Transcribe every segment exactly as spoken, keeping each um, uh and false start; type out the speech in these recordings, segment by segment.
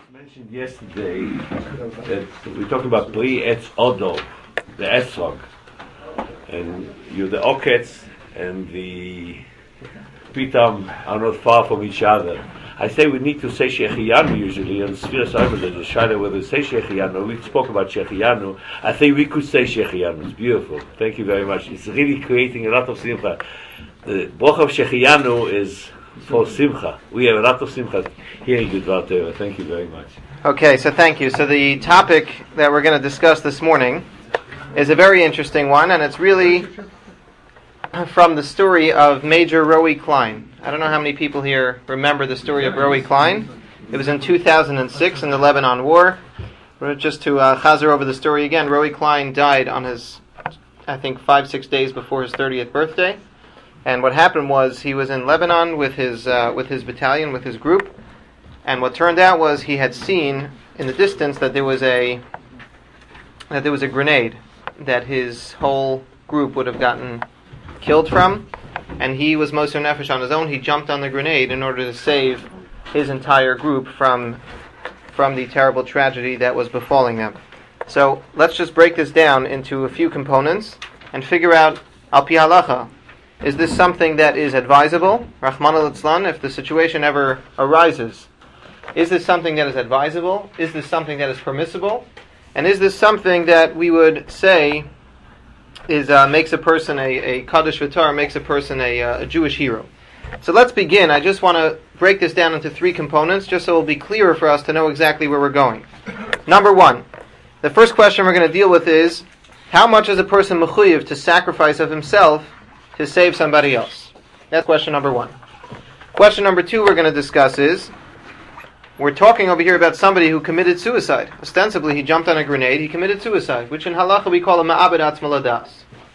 mentioned yesterday that we're talking about Pri Etz Odov, the Esrog, and you're the Oketz and the Pitam are not far from each other. I say we need to say Shechiyanu usually, and Sfiras Omer there's a shadow whether to say Shechiyanu. We spoke about Shechiyanu. I think we could say Shechiyanu. It's beautiful. Thank you very much. It's really creating a lot of simcha. The Broch of Shechiyanu is for simcha. We have a lot of simcha hearing you, Dvar Torah. Thank you very much. Okay, so thank you. So the topic that we're going to discuss this morning is a very interesting one, and it's really from the story of Major Rowie Klein. I don't know how many people here remember the story of Rowie Klein. It was in two thousand six in the Lebanon War. Just to uh, chazer over the story again, Rowie Klein died on his, I think, five, six days before his thirtieth birthday. And what happened was he was in Lebanon with his uh, with his battalion, with his group. And what turned out was he had seen in the distance that there was a that there was a grenade that his whole group would have gotten killed from, and he was Moser Nefesh on his own. He jumped on the grenade in order to save his entire group from from the terrible tragedy that was befalling them. So let's just break this down into a few components and figure out al pi halacha. Is this something that is advisable, Rahman al-Itzlan, if the situation ever arises? Is this something that is advisable? Is this something that is permissible? And is this something that we would say is uh, makes a person a, a Kaddish V'Torah, makes a person a, uh, a Jewish hero? So let's begin. I just want to break this down into three components, just so it will be clearer for us to know exactly where we're going. Number one, the first question we're going to deal with is, how much is a person mechuyev to sacrifice of himself to save somebody else? That's question number one. Question number two we're going to discuss is, we're talking over here about somebody who committed suicide. Ostensibly, he jumped on a grenade, he committed suicide, which in halacha we call a ma'abed atzma ladas.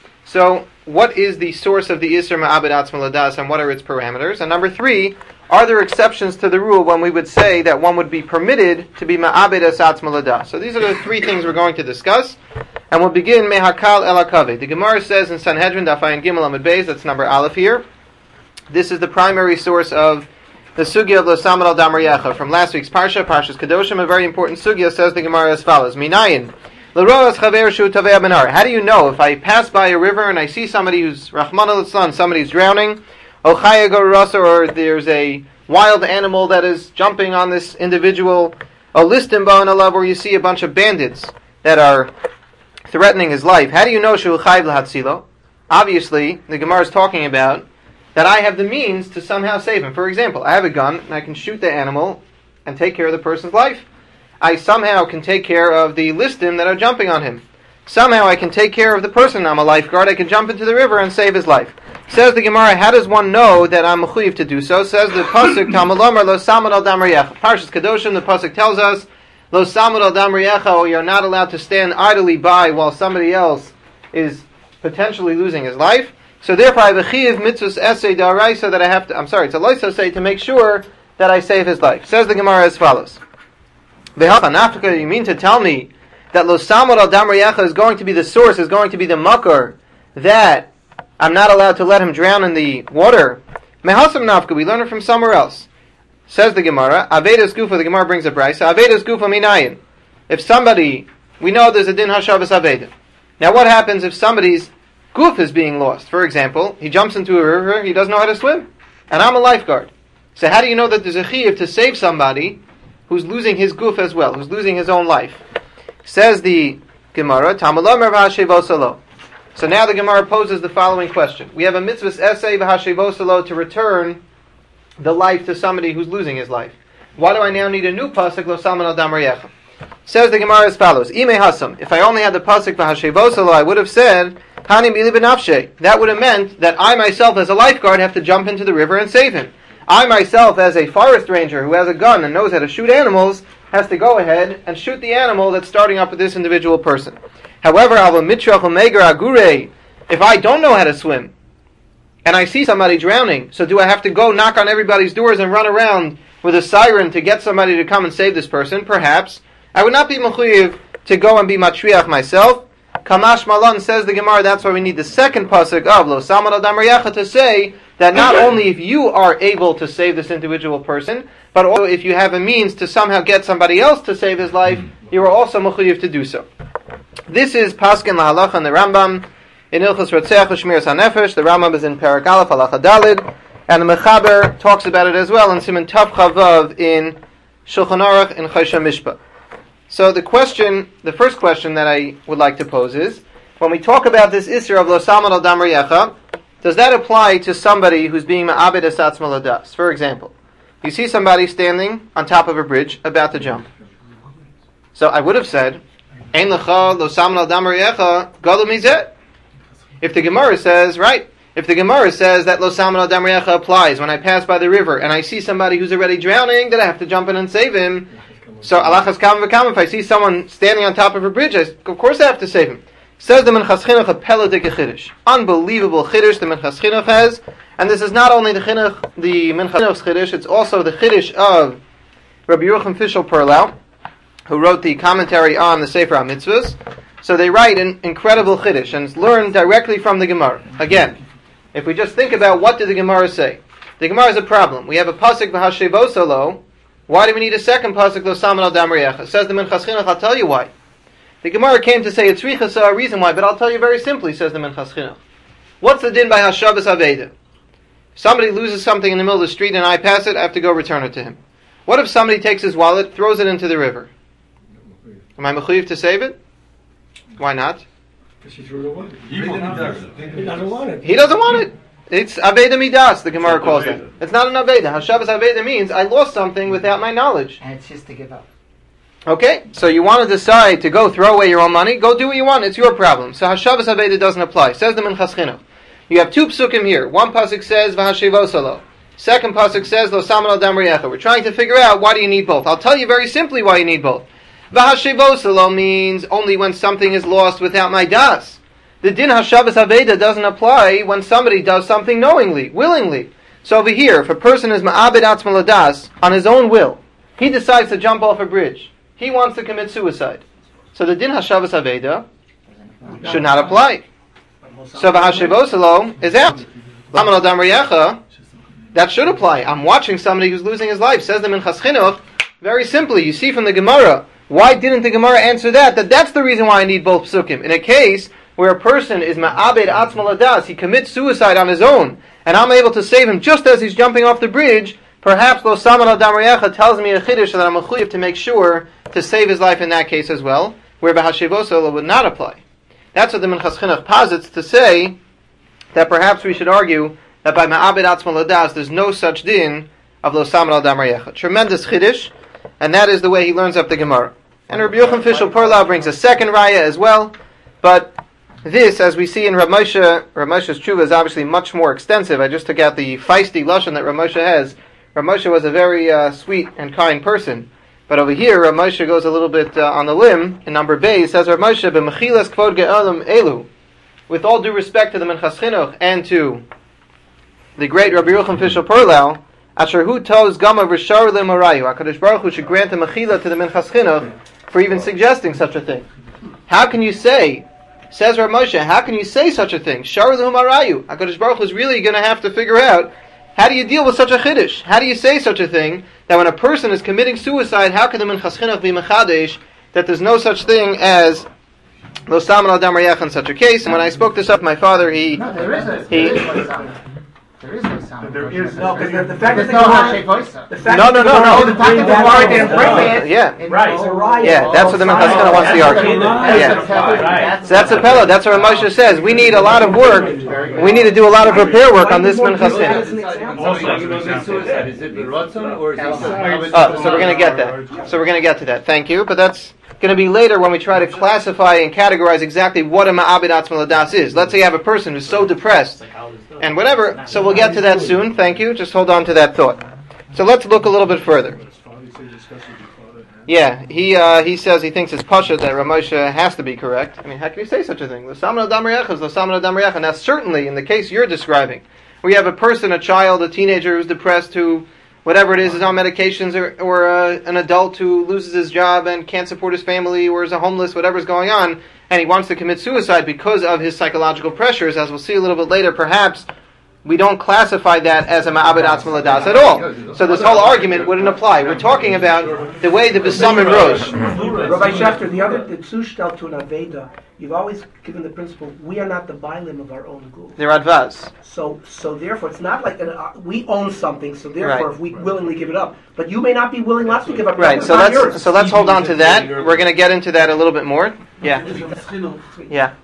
So, what is the source of the Isser ma'abed atzma ladas, and what are its parameters? And number three, are there exceptions to the rule when we would say that one would be permitted to be ma'abed as atzma ladas? So these are the three things we're going to discuss. And we'll begin mehakal el hakaved. The Gemara says in Sanhedrin, Daf Ayin Gimel Amud Beis, that's number Aleph here. This is the primary source of the sugya of Lo Samad Al Dam Reyecha from last week's parsha, Parshas Kedoshim. A very important sugya, says the Gemara as follows: Minayin l'roas chaver shu tavei benar. How do you know if I pass by a river and I see somebody who's Rahman al-Itzlan, somebody's drowning, o chaya gorasa, or there's a wild animal that is jumping on this individual, o listim ba'on alav, where you see a bunch of bandits that are threatening his life? How do you know shu chayv l'hatzilo? Obviously, the Gemara is talking about that I have the means to somehow save him. For example, I have a gun and I can shoot the animal and take care of the person's life. I somehow can take care of the listim that are jumping on him. Somehow I can take care of the person. I'm a lifeguard. I can jump into the river and save his life. Says the Gemara, how does one know that I'm mechuyev to do so? Says the pasuk, Talmud Lomar lo samad al dam reyecha. Parshas Kedoshim, the pasuk tells us, lo samad al dam reyecha, or you're not allowed to stand idly by while somebody else is potentially losing his life. So therefore, I have a chiyuv mitzvus essay da'araisa that I have to, I'm sorry, it's a loisa say to make sure that I save his life. Says the Gemara as follows. Ve'hacha nafka, you mean to tell me that lo samad al dam reyecha is going to be the source, is going to be the makar, that I'm not allowed to let him drown in the water? Mehasam nafka, we learn it from somewhere else. Says the Gemara, avedas gufa, the Gemara brings a brisa, avedas gufa minayin. If somebody, we know there's a din hashavas aveda. Now what happens if somebody's goof is being lost? For example, he jumps into a river, he doesn't know how to swim, and I'm a lifeguard. So how do you know that there's a chiyuv to save somebody who's losing his goof as well, who's losing his own life? Says the Gemara, Tamalam v'hashevosalo. So now the Gemara poses the following question. We have a mitzvahs essay v'hashevosalo to return the life to somebody who's losing his life. Why do I now need a new pasuk, lo samad al dam reyecha? Says the Gemara as follows: Ime hasam. If I only had the pasuk v'hashevosalo, I would have said hani mili benafshe. That would have meant that I myself, as a lifeguard, have to jump into the river and save him. I myself, as a forest ranger who has a gun and knows how to shoot animals, has to go ahead and shoot the animal that's starting up with this individual person. However, if I don't know how to swim and I see somebody drowning, so do I have to go knock on everybody's doors and run around with a siren to get somebody to come and save this person? Perhaps. I would not be mechuyev to go and be matriach myself. Kamash Malan, says the Gemara, that's why we need the second pasuk of Lo Samad al Dam Reyecha to say that not only if you are able to save this individual person, but also if you have a means to somehow get somebody else to save his life, you are also mechuyev to do so. This is Paskin Lahalacha in the Rambam, in Ilchos Rotzeach Shmiras HaNefesh. The Rambam is in Perek Aleph, Halacha Dalid, and the Mechaber talks about it as well in Siman Tav Chavav in Shulchan Aruch in Choshen Mishpat. So the question, the first question that I would like to pose is, when we talk about this Isser of Lo Samad Al Dam Riyecha, does that apply to somebody who's being Ma'abed Es Atzmo Ladas? For example, you see somebody standing on top of a bridge about to jump. So I would have said, Ein Lecha Lo Samad Al Dam Riyecha Gadol Mizeh. If the Gemara says, right, if the Gemara says that Lo Samad Al Dam Riyecha applies when I pass by the river and I see somebody who's already drowning, that I have to jump in and save him. So Alachas Kam V'Kam, if I see someone standing on top of a bridge, I, of course I have to save him. Says the Minchas Chinuch a Peladik Chiddush. Unbelievable Chiddush the Minchas Chinuch has. And this is not only the Chinuch, the Minchas Chinuch's Chiddush, it's also the Chiddush of Rabbi Yerucham Fishel Perlau, who wrote the commentary on the Sefer HaMitzvahs. So they write an incredible Chiddush, and it's learned directly from the Gemara. Again, if we just think about what did the Gemara say? The Gemara is a problem. We have a Pasuk V'Hashevos Lo. Why do we need a second Pasuk Lo Samad Al Dam Riyecha? Says the Minchas Chinuch, I'll tell you why. The Gemara came to say a tzrichas a reason why, but I'll tell you very simply, says the Minchas Chinuch. What's the din by Hashavas Aveda? Somebody loses something in the middle of the street and I pass it, I have to go return it to him. What if somebody takes his wallet, throws it into the river? Am I mechuyev to save it? Why not? He doesn't want it. He doesn't want it. It's Aveda Midas, the Gemara calls it. It's not an Aveda. Hashavas Aveda means I lost something without my knowledge. And it's just to give up. Okay, so you want to decide to go throw away your own money, go do what you want, it's your problem. So Hashavas Aveda doesn't apply. Says the Minchas Chinuch. You have two psukim here. One pasuk says, V'hashevos lo. Second pasuk says, Lo Samad Al Dam Riyecha. We're trying to figure out why do you need both. I'll tell you very simply why you need both. V'hashevos lo means only when something is lost without my das. The din Hashavas Aveda doesn't apply when somebody does something knowingly, willingly. So over here, if a person is Ma'abed Atzmo Ladas on his own will, he decides to jump off a bridge. He wants to commit suicide. So the din Hashavas Aveda should not apply. So V'hashevos lo is out. Samad Al Dam Riyecha, that should apply. I'm watching somebody who's losing his life. Says the Minchas Chinuch, very simply, you see from the Gemara, why didn't the Gemara answer that? That that's the reason why I need both psukim. In a case where a person is Ma'abed Atzmo Ladas, he commits suicide on his own, and I'm able to save him just as he's jumping off the bridge, perhaps Lo Samad Al Dam Riyecha tells me a chiddush that I'm mechuyev to make sure to save his life in that case as well, where V'hashevos lo would not apply. That's what the Minchas Chinuch posits to say that perhaps we should argue that by Ma'abed Atzmo Ladas there's no such din of Lo Samad Al Dam Riyecha. Tremendous chiddush, and that is the way he learns up the Gemara. And Rabbi Yerucham Fishel Perlau brings a second raya as well, but this, as we see in Rav Moshe, Rav Moshe's tshuva is obviously much more extensive. I just took out the feisty lashon that Rav Moshe has. Rav Moshe was a very uh, sweet and kind person. But over here, Rav Moshe goes a little bit uh, on the limb. In number B, he says, Rav Moshe, b'mechilas kvod ge'olam elu. With all due respect to the Minchas Chinuch and to the great Rabbi Yerucham Fishel Perlau, asher hu toz gama v'shar le'marayu. HaKadosh Baruch Hu should grant a mechila to the Minchas Chinuch for even suggesting such a thing. How can you say, says Rav Moshe, how can you say such a thing? Shar le'marayu. HaKadosh Baruch Hu is really going to have to figure out, how do you deal with such a chiddush? How do you say such a thing, that when a person is committing suicide, how can the Minchas Chinuch be mechadesh, that there's no such thing as Lo Samad Al Dam Riyecha in such a case? And when I spoke this up to my father, he... No, there is a... he, There is no sound. There is no, because the, the fact There's that no the Gemara, Hashevoisa. the fact No, no, that no, the no. Gemara- The fact that the Gemara didn't bring it. yeah. in- Right. Oh, Yeah, that's what the Minchas Chinuch wants to argue. Yeah. So that's a pella. That's what Rav Moshe says. We need a lot of work. We need to do a lot of repair work on this Minchas Chinuch. Also, you know, the suicide, is it the Ratzon or is it... Oh, so we're going to get that. So we're going to get to that. Thank you. But that's going to be later when we try to classify and categorize exactly what a Ma'abed Atzmo Ladas is. Let's say you have a person who's so depressed and whatever. So we'll get to that soon. Thank you. Just hold on to that thought. So let's look a little bit further. Yeah, he uh, he says he thinks it's pasha that Rav Moshe has to be correct. I mean, how can you say such a thing? Lo Samad Al Dam Riyecha is Lo Samad Al Dam Riyecha. Now, certainly in the case you're describing, we have a person, a child, a teenager who's depressed, who, whatever it is, is on medications, or, or uh, an adult who loses his job and can't support his family, or is a homeless, whatever's going on, and he wants to commit suicide because of his psychological pressures, as we'll see a little bit later, perhaps we don't classify that as a ma'abed atzma ladas at all. So this whole argument wouldn't apply. We're talking about the way the Besamim rose. Rabbi Schechter, the other, the Zushtel to an Aveda, you've always given the principle, we are not the Bailim of our own guf. They're advaz. So, so therefore, it's not like, an, uh, we own something, so therefore, Right. if we willingly give it up. But you may not be willing not to give up. Right, It's so not let's yours. so let's hold on to that. We're going to get into that a little bit more. Yeah. Yeah.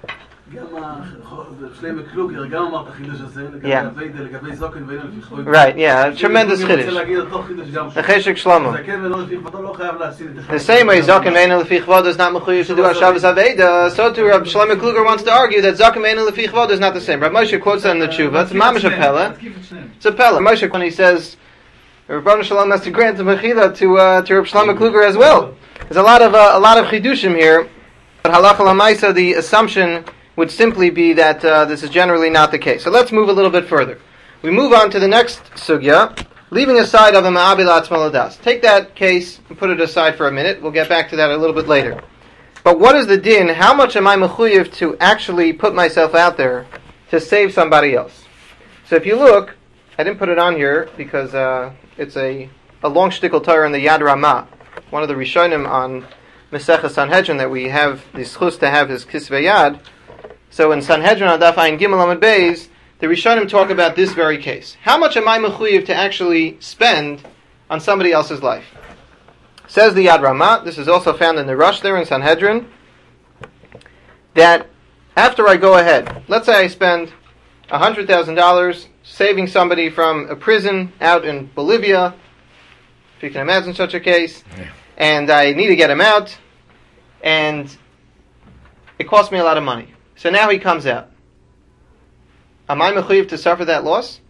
Yeah. Right, yeah, tremendous chiddush. The Cheshek Shlomo. The same way Zaken Ve'enu Lefi Chvod is not mechuyev to do Hashavas Aveda, so too Rab Shlomo Kluger wants to argue that Zaken Ve'enu Lefi Chvod is not the same. Rab Moshe quotes that in the Tshuva. It's mamish a pella. It's a pella. Moshe, when he says Rabban Shalom has to grant the mechila to uh, to Rab Shlomo Kluger as well. There's a lot of uh, a lot of chidushim here. But halacha l'maisa, the assumption would simply be that uh, this is generally not the case. So let's move a little bit further. We move on to the next sugya, leaving aside of a ma'abed atzma ladas. Take that case and put it aside for a minute. We'll get back to that a little bit later. But what is the din? How much am I mechuyev to actually put myself out there to save somebody else? So if you look, I didn't put it on here because uh, it's a, a long shtickle Torah in the Yad Ramah, one of the Rishonim on Mesechah Sanhedrin that we have the schus to have his Kisvei Yad. So in Sanhedrin on Daf Ayin Gimel Amud Beis, the Rishonim talk about this very case. How much am I mechuyev to actually spend on somebody else's life? Says the Yad Ramah, this is also found in the Rush there in Sanhedrin, that after I go ahead, let's say I spend one hundred thousand dollars saving somebody from a prison out in Bolivia, if you can imagine such a case, and I need to get him out, and it costs me a lot of money. So now he comes out. Am I mechuyev to suffer that loss?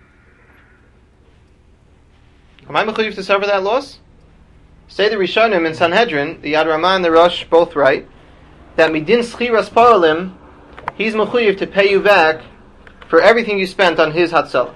Am I mechuyev to suffer that loss? Say the Rishonim in Sanhedrin, the Yad Ramah and the Rosh both write, that midin schiras paralim, he's mechuyev to pay you back for everything you spent on his hatzalah.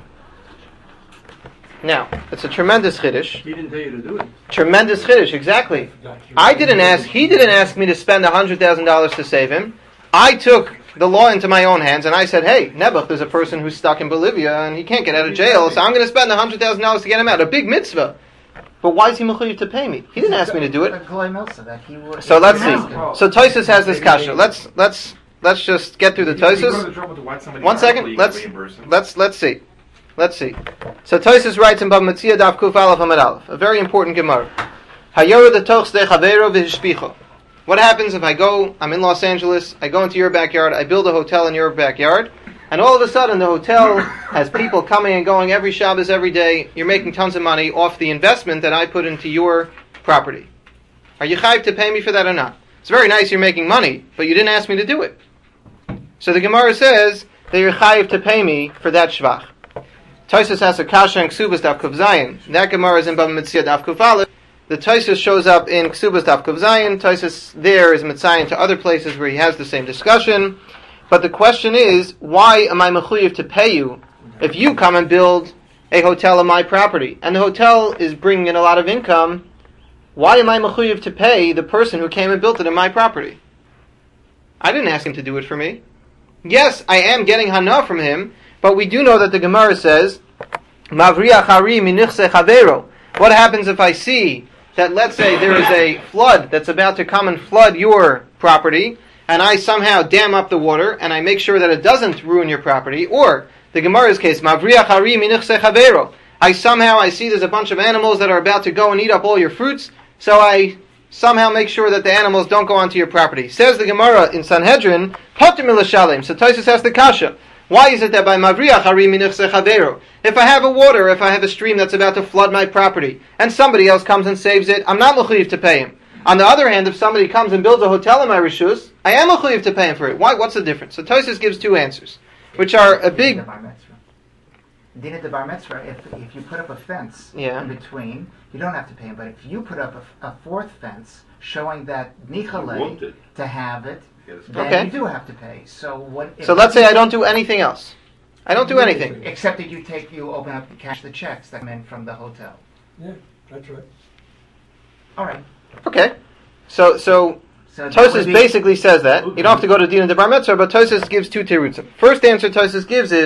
Now, it's a tremendous chiddush. He didn't tell you to do it. Tremendous chiddush, exactly. I didn't ask, he didn't ask me to spend one hundred thousand dollars to save him. I took the law into my own hands and I said, hey, Nebuch, there's a person who's stuck in Bolivia and he can't get out of jail, so I'm going to spend one hundred thousand dollars to get him out. A big mitzvah. But why is he mechuyev to pay me? He didn't ask me to do it. So let's see. So Tosfos has this kasha. Let's let's let's just get through the Tosfos. One second. Let's let's let's see. Let's see. So Tosfos writes in Bava Metzia Daf Kuf Aleph Amud Aleph, a very important Gemara. Hayora the toch sde chavero v'hishpicho. What happens if I go, I'm in Los Angeles, I go into your backyard, I build a hotel in your backyard, and all of a sudden the hotel has people coming and going every Shabbos, every day, you're making tons of money off the investment that I put into your property. Are you chayiv to pay me for that or not? It's very nice you're making money, but you didn't ask me to do it. So the Gemara says that you're chayiv to pay me for that shvach. Tosfos has a kasha in Ksubas Daf Kuf Zayin. That Gemara is in Bava Metzia Daf Kuf Aleph. The Tosfos shows up in Ksubas Daf Kuf Zayin. Tosfos there is mitzayin to other places where he has the same discussion. But the question is, why am I mechuyev to pay you if you come and build a hotel on my property and the hotel is bringing in a lot of income? Why am I mechuyev to pay the person who came and built it on my property? I didn't ask him to do it for me. Yes, I am getting hana from him, but we do know that the Gemara says, "Mavriach hari minichse chavero." What happens if I see that, let's say, there is a flood that's about to come and flood your property, and I somehow dam up the water, and I make sure that it doesn't ruin your property, or, the Gemara's case, Mavriach hari minichse chavero. I somehow, I see there's a bunch of animals that are about to go and eat up all your fruits, so I somehow make sure that the animals don't go onto your property. Says the Gemara in Sanhedrin, Poter milashalem. So Tosfos has the kasha. Why is it that by Mavriach hari minichse chavero, if I have a water, if I have a stream that's about to flood my property, and somebody else comes and saves it, I'm not mechuyev to pay him. On the other hand, if somebody comes and builds a hotel in my rishus, I am mechuyev to pay him for it. Why? What's the difference? So Tosfos gives two answers, which are a big... Din at the bar mitzvah, if, if you put up a fence Yeah. in between, you don't have to pay him. But if you put up a, a fourth fence showing that nichale to have it, then Okay. you do have to pay. So what? So let's say I don't do anything else. I don't do anything. Except that you take, you open up, you cash the checks that come in from the hotel. Yeah, that's right. All right. Okay. So, so So that Tosfos would be- basically says that. You don't have to go to Din and the Bar Mitzvah, but Tosfos gives two terutzim. First answer Tosfos gives is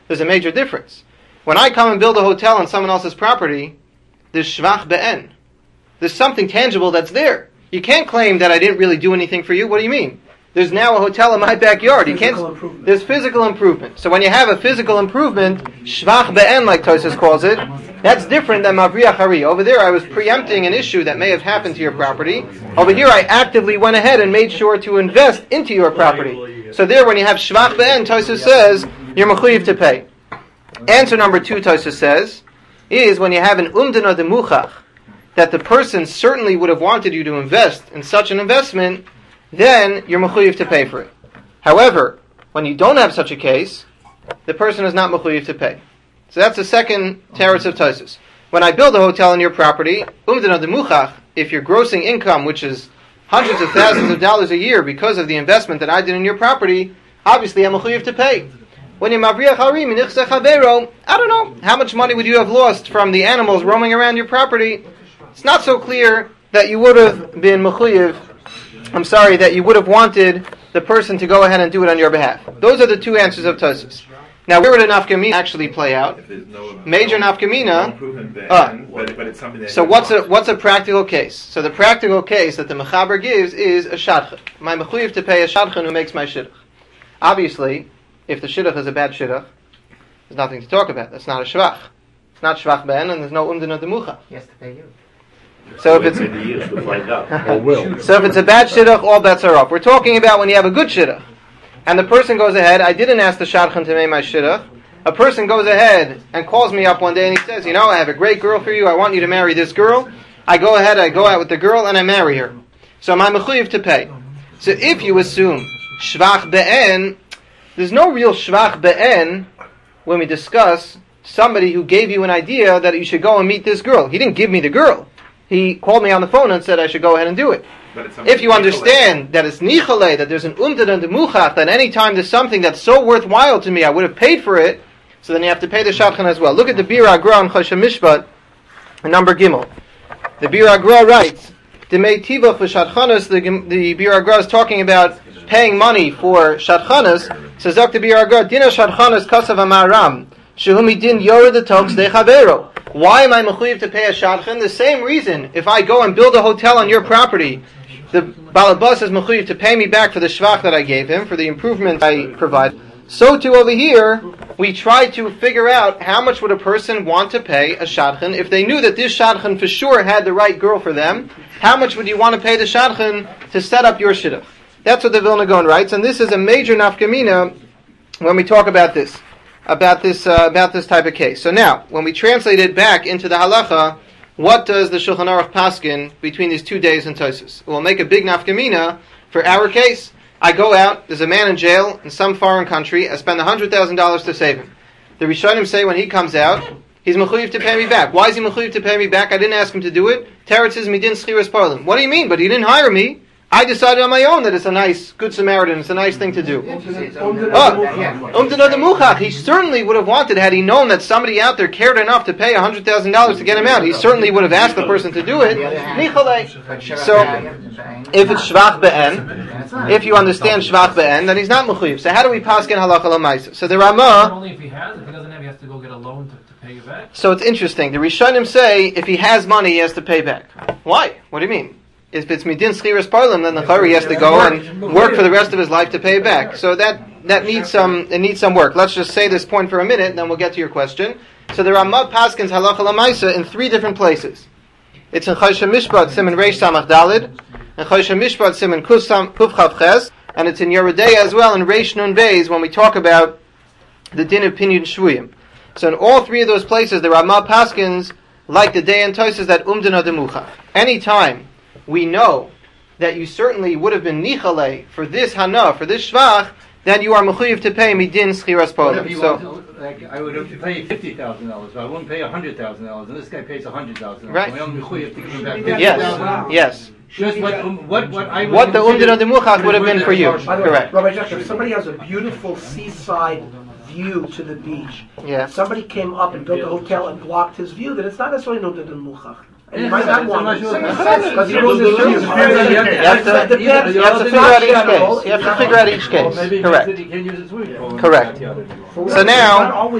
There's a major difference. When I come and build a hotel on someone else's property, there's shvach be'en. There's something tangible that's there. You can't claim that I didn't really do anything for you. What do you mean? There's now a hotel in my backyard. You can't. There's physical improvement. So when you have a physical improvement, shvach be'en, like Tosfos calls it, that's different than mavriach hari. Over there, I was preempting an issue that may have happened to your property. Over here, I actively went ahead and made sure to invest into your property. So there, when you have shvach be'en, Tosfos says you're mechuyev to pay. Answer number two, Tosfos says, is when you have an umdana demuchach, that the person certainly would have wanted you to invest in such an investment, then you're mechuyev to pay for it. However, when you don't have such a case, the person is not mechuyev to pay. So that's the second teretz of Tosfos. When I build a hotel on your property, umdana demuchach, if your grossing income, which is hundreds of thousands of dollars a year because of the investment that I did in your property, obviously I'm mechuyev to pay. When you're mavriach hari minichseh chavero, I don't know, how much money would you have lost from the animals roaming around your property? It's not so clear that you would have been mechuyev, I'm sorry, that you would have wanted the person to go ahead and do it on your behalf. Those are the two answers of Tosfos. Now, where would a nafkamina actually play out? Major nafkamina. Uh, so what's a what's a practical case? So the practical case that the mechaber gives is a shadchan. My mechuyev to pay a shadchan who makes my shidduch. Obviously, if the shidduch is a bad shidduch, there's nothing to talk about. That's not a shvach. It's not shvach ben, and there's no umdana demucha. He has to pay you. So if it's so if it's a bad shidduch, all bets are off. We're talking about when you have a good shidduch, and the person goes ahead. I didn't ask the shadchan to make my shidduch. A person goes ahead and calls me up one day and he says, "You know, I have a great girl for you. I want you to marry this girl." I go ahead, I go out with the girl, and I marry her. So am I mechuyev to pay? So if you assume shvach be'en, there's no real shvach be'en when we discuss somebody who gave you an idea that you should go and meet this girl. He didn't give me the girl. He called me on the phone and said I should go ahead and do it. If you understand that it's nichale, that there's an umdana and demuchach, that any time there's something that's so worthwhile to me, I would have paid for it, so then you have to pay the shadchan as well. Look at the Bir Agra on Choshen Mishpat, number Gimel. The Bir Agra writes, Demei tivach v'shadchanas, the, the Bir Agra is talking about paying money for shadchanas. Says Doctor Bir Agra, Dina shadchanas kasav amaram, shehumi din yored the toks de chavero. Why am I mechuyev to pay a shadchan? The same reason, if I go and build a hotel on your property, the balabas is mechuyev to pay me back for the shvach that I gave him, for the improvement I provide. So too over here, we try to figure out how much would a person want to pay a shadchan if they knew that this shadchan for sure had the right girl for them. How much would you want to pay the shadchan to set up your shidduch? That's what the Vilna Gaon writes, and this is a major nafkamina when we talk about this. About this uh, about this type of case. So now, when we translate it back into the halacha, what does the Shulchan Aruch paskin between these two days in Tosfos? We'll make a big nafkamina for our case. I go out, there's a man in jail in some foreign country, I spend one hundred thousand dollars to save him. The Rishonim say when he comes out, he's mechuyev to pay me back. Why is he mechuyev to pay me back? I didn't ask him to do it. Teretz says, midin schiras parlim. What do you mean? But he didn't hire me. I decided on my own that it's a nice, good Samaritan, it's a nice thing to do. Oh, umdana demuchach. He certainly would have wanted, had he known that somebody out there cared enough to pay one hundred thousand dollars to get him out, he certainly would have asked the person to do it. So, if it's shvach be'en, if you understand shvach be'en, then he's not mechuyev. So how do we paskin halacha l'maisa? So the Rama... Only if he has, if he doesn't have, he has to go get a loan to, to pay you back? So it's interesting. The Rishonim say, if he has money, he has to pay back. Why? What do you mean? If it's midin schiras parlim, then the chari has to go and work for the rest of his life to pay it back. So that that needs some it needs some work. Let's just say this point for a minute, and then we'll get to your question. So the Ramah paskins halacha l'maisa in three different places. It's in Choshen Mishpat Siman Reish Samach Dalid, and Choshen Mishpat Siman Kuf Chav Ches, and it's in Yeridei as well in Reish Nun Beis when we talk about the din of Pinyon Shvuyim. So in all three of those places, the Ramah paskins like the day and Tosfos that umdana demuchach. Any time we know that you certainly would have been nichale for this hana, for this shvach, then you are mechuyev to pay midin schiras parlim. So, like, I would have to pay fifty thousand dollars, but I wouldn't pay a hundred thousand dollars, and this guy pays a hundred thousand dollars. Right. So I'm mechuyev to give him back fifty yes, thousand. yes. Just what um, what what I would what the umdana demuchach would have been for you. By the way, Correct. Rabbi Joshua, if somebody has a beautiful seaside view to the beach, Yeah. somebody came up and built a hotel and blocked his view, then it's not necessarily no umdana demuchach. And you might not Yeah, want it. it's a much- Because you don't You have to- you have to figure out each case. You have to figure out each case. Maybe Correct. he can use it too. Correct. So now,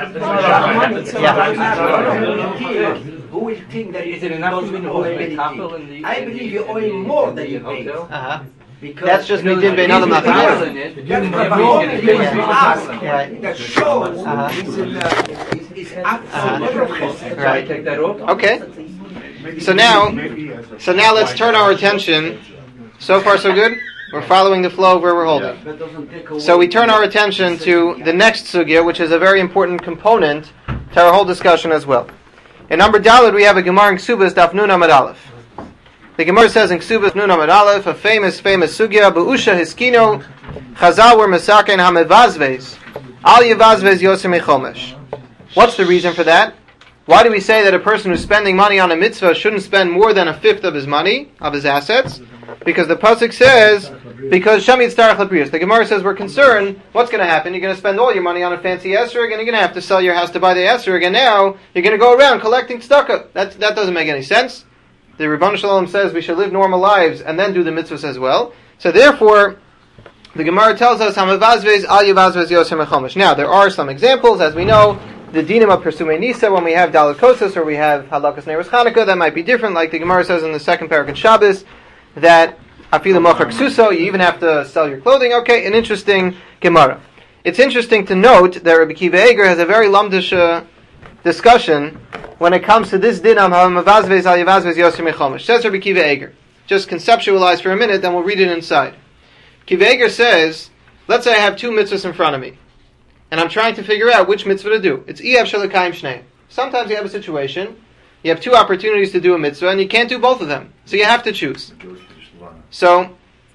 Who will think that Is it enough to owe a couple in the? I believe you owe him more than you pay. uh-huh. Because That's just me did another That's mathematics. the only thing Right. that shows Uh-huh. it's in, uh, it's, it's absolute Right. Take that off. Okay. So now, so now let's turn our attention. So far, so good. We're following the flow of where we're holding. That doesn't take away. So we turn our attention to the next sugya, which is a very important component to our whole discussion as well. In number Daled, we have a Gemara in Ksubas, Daf Nun Amud Aleph. The Gemara says in Ksubas Nun Amud Aleph, a famous, famous sugya, Be'usha Hiskino, Chazal were Mesaken HaMevazvez, Al Yevazvez Yosem Echomesh. What's the reason for that? Why do we say that a person who's spending money on a mitzvah shouldn't spend more than a fifth of his money, of his assets? Because the pasuk says, because Shamit Starach Laprius. The Gemara says we're concerned, what's going to happen? You're going to spend all your money on a fancy esrog, and you're going to have to sell your house to buy the esrog, and now you're going to go around collecting tzedakah. That, that doesn't make any sense. The Rebbeinu Shalom says we should live normal lives and then do the mitzvahs as well. So therefore, the Gemara tells us, Hamavazvez al yavazvez yosem echomesh. Now, there are some examples, as we know, the dinim of Persumei Nisa, when we have Daled Kosas, or we have Halakas Neiros Chanukah, that might be different, like the Gemara says in the second parak in Shabbos, that Afilu Mochar Ksuso, you even have to sell your clothing. Okay, an interesting Gemara. It's interesting to note that Rabbi Kiva Eger has a very lamdish uh, discussion when it comes to this din of Hamavazvez al yavazvez yosem echomesh. Says Rabbi Kiva Eger. Just conceptualize for a minute, then we'll read it inside. Kiva Eger says, let's say I have two mitzvahs in front of me, and I'm trying to figure out which mitzvah to do. It's Iev Shalakayim Shnei. Sometimes you have a situation, you have two opportunities to do a mitzvah, and you can't do both of them. So you have to choose. So,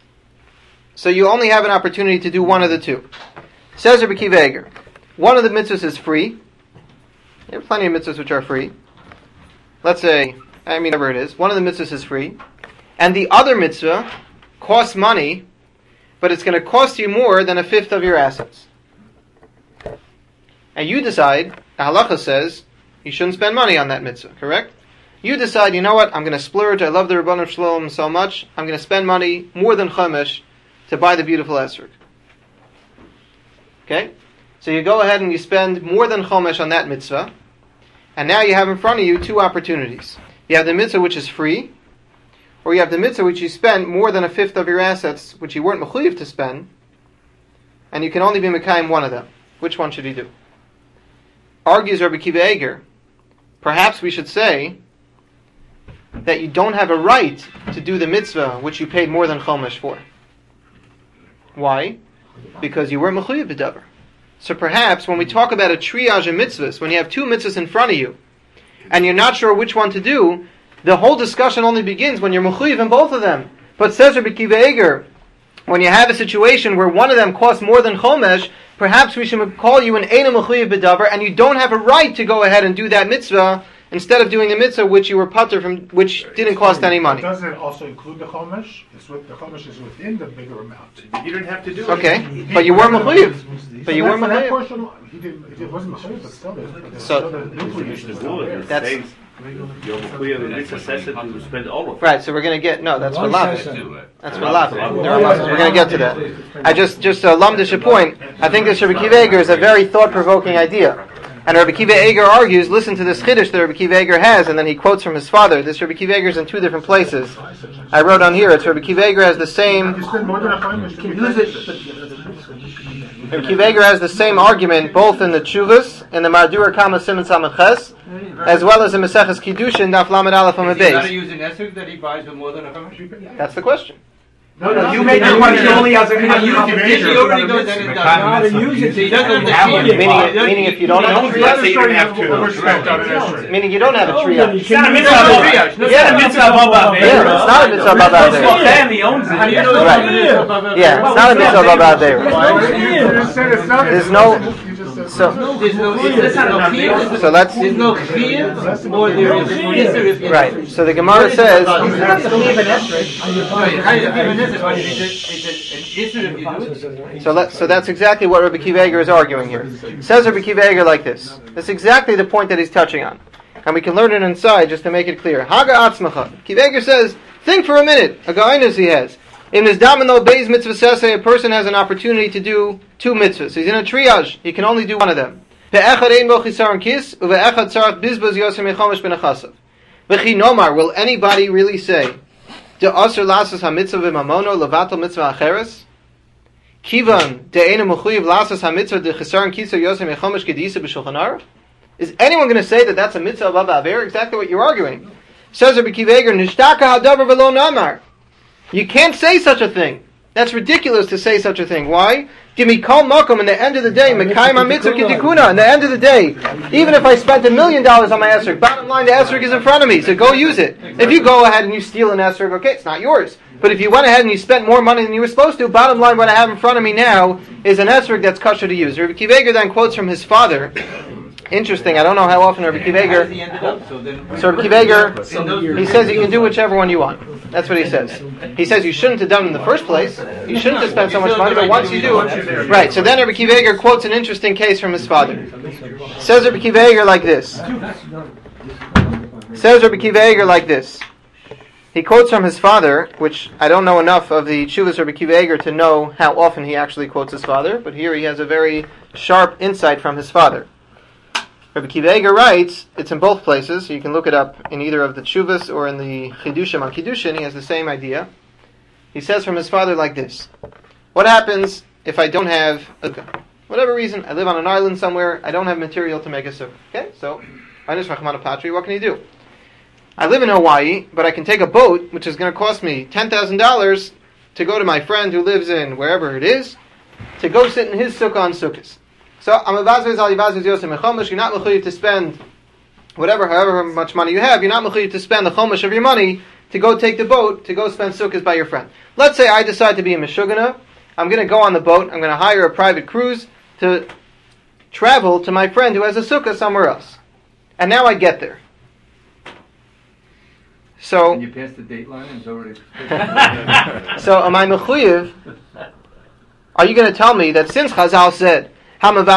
so you only have an opportunity to do one of the two. Says Rabbi Kiva Eger, one of the mitzvahs is free. There are plenty of mitzvahs which are free. Let's say, I mean, whatever it is, one of the mitzvahs is free, and the other mitzvah costs money, but it's going to cost you more than a fifth of your assets. And you decide, the halacha says, you shouldn't spend money on that mitzvah, correct? You decide, you know what, I'm going to splurge, I love the Rebbeinu Shalom so much, I'm going to spend money more than Chumash to buy the beautiful esrog. Okay? So you go ahead and you spend more than Chumash on that mitzvah, and now you have in front of you two opportunities. You have the mitzvah which is free, or you have the mitzvah which you spend more than a fifth of your assets, which you weren't mechuyev to spend, and you can only be mekayim one of them. Which one should you do? Argues Rabbi Kiva Eger, perhaps we should say that you don't have a right to do the mitzvah which you paid more than Chumash for. Why? Because you were mechuyev b'davar. So perhaps when we talk about a triage of mitzvahs, when you have two mitzvahs in front of you, and you're not sure which one to do, the whole discussion only begins when you're mechuyev in both of them. But says Rabbi Kiva Eger, when you have a situation where one of them costs more than Chomesh, perhaps we should call you an Eina mechuyev b'davar, and you don't have a right to go ahead and do that mitzvah instead of doing the mitzvah which you were patur from, which didn't cost any money. Does it also include the Chumash? It's with, the Chumash is within the bigger amount. You didn't have to do it. Okay, but you were mechuyev. But you were For that mechuyev. portion, he didn't, it wasn't Mechuyev, but still, there's, there's So- still the nucleus is still there. That's- You're mechuyev in mitzvah session to spend all of it. Right, so we're going to get, no, that's for Lavin. That's for Lavin. Lavin. There are Lavin. We're going to get to that. I just, just a lumdish a point. I think this Rabbi Kiva Eger is a very thought-provoking idea. And Rabbi Kiva Eger argues, listen to this chiddush that Rabbi Kiva Eger has, and then he quotes from his father. This Rabbi Kiva Eger is in two different places. I wrote on here, it's Rabbi Kiva Eger has the same, You spend more than a Chumash, Can use it, Rabbi Kiva Eger has the same argument both in the Chuvas, in the Mardur Kama Simon Samach Ches, as well as in Maseches Kiddushin, Daf Lamed Aleph Amud Is he not Beis. using esrog that he buys with more than a Chumash? That's the question. no, no, you make the money only as a If he already knows that it does. So he doesn't have the tree. Meaning, meaning if you don't have a tree, Let's say you didn't have to. Respect on an esrog. meaning you don't have a tree. It's not a mitzvah. Triage. No, It's not a mitzvah above our Yeah, it's not a mitzvah above our His Aveira. family owns it. How do you know it's Right. not a mitzvah above Yeah, it's not a mitzvah above our Aveira. You just said it's not. There's no- You just said- So, There's no, there's no chiyuv. so let's, There's no chiyuv, or there is isser if you right, so the Gemara says, How do you give an isser? It's an isser if you do it. so let, so that's exactly what Rabbi Kiva Eger is arguing here. Says Rabbi Kiva Eger like this. That's exactly the point that he's touching on. and we can learn it inside just to make it clear. Haga atzmacha. Kiveger says, think for a minute. A ga'inus he has. In his damino beis mitzvah sesei, a person has an opportunity to do two mitzvahs. He's in a triage. He can only do one of them. Ve'echad ein bo chisaron kis, uve'echad tzarach bizbaz yosem mechomesh ben achasav. V'chi nomar, will anybody really say, de aser lasas ha-mitzvah v'mamono levatel mitzvah acheres? Kivan de'ena mechuyev lasas ha-mitzvah de chisaron kis yosem mechomesh gedisa b'shulchan aruch? Is anyone going to say that that's a mitzvah of aver? Exactly what you're arguing. Says Rabbi Kiveger, nishtaka hadavar v'lo namar. You can't say such a thing. That's ridiculous to say such a thing. Why? Give me kol makom. In the end of the day, mekayim ha-mitzvah k'tikuna. In the end of the day, even if I spent a million dollars on my esrog, bottom line, the esrog is in front of me, so go use it. If you go ahead and you steal an esrog, okay, it's not yours. But if you went ahead and you spent more money than you were supposed to, bottom line, what I have in front of me now is an esrog that's kosher to use. Rabbi Kiveger then quotes from his father. Interesting. I don't know how often Rabbi Kiveger. So Rabbi Kiveger, he says you can do whichever one you want. That's what he says. He says you shouldn't have done it in the first place. You shouldn't have spent so much money, but once you do, right. So then Rabbi Kiveger quotes an interesting case from his father. Says Rabbi Kiveger like this. Says Rabbi Kiveger like this. He quotes from his father, which I don't know enough of the Tshuvas Rabbi Kiveger to know how often he actually quotes his father, but here he has a very sharp insight from his father. Rabbi Kiveger writes, it's in both places, so you can look it up in either of the Tshuvas or in the Chidushim on Kiddushin. He has the same idea. He says from his father like this: what happens if I don't have a sukkah? Whatever reason, I live on an island somewhere, I don't have material to make a sukkah. Okay, so, what can you do? I live in Hawaii, but I can take a boat, which is going to cost me ten thousand dollars, to go to my friend who lives in wherever it is, to go sit in his sukkah on sukkahs. So, you're not mechuyev to spend whatever, however much money you have, you're not mechuyev to spend the chomesh of your money to go take the boat, to go spend sukkahs by your friend. Let's say I decide to be a Meshugana, I'm going to go on the boat, I'm going to hire a private cruise to travel to my friend who has a sukkah somewhere else. And now I get there. So, and you pass the date line and it's already... so, am I mechuyev? Are you going to tell me that since Chazal said, so, or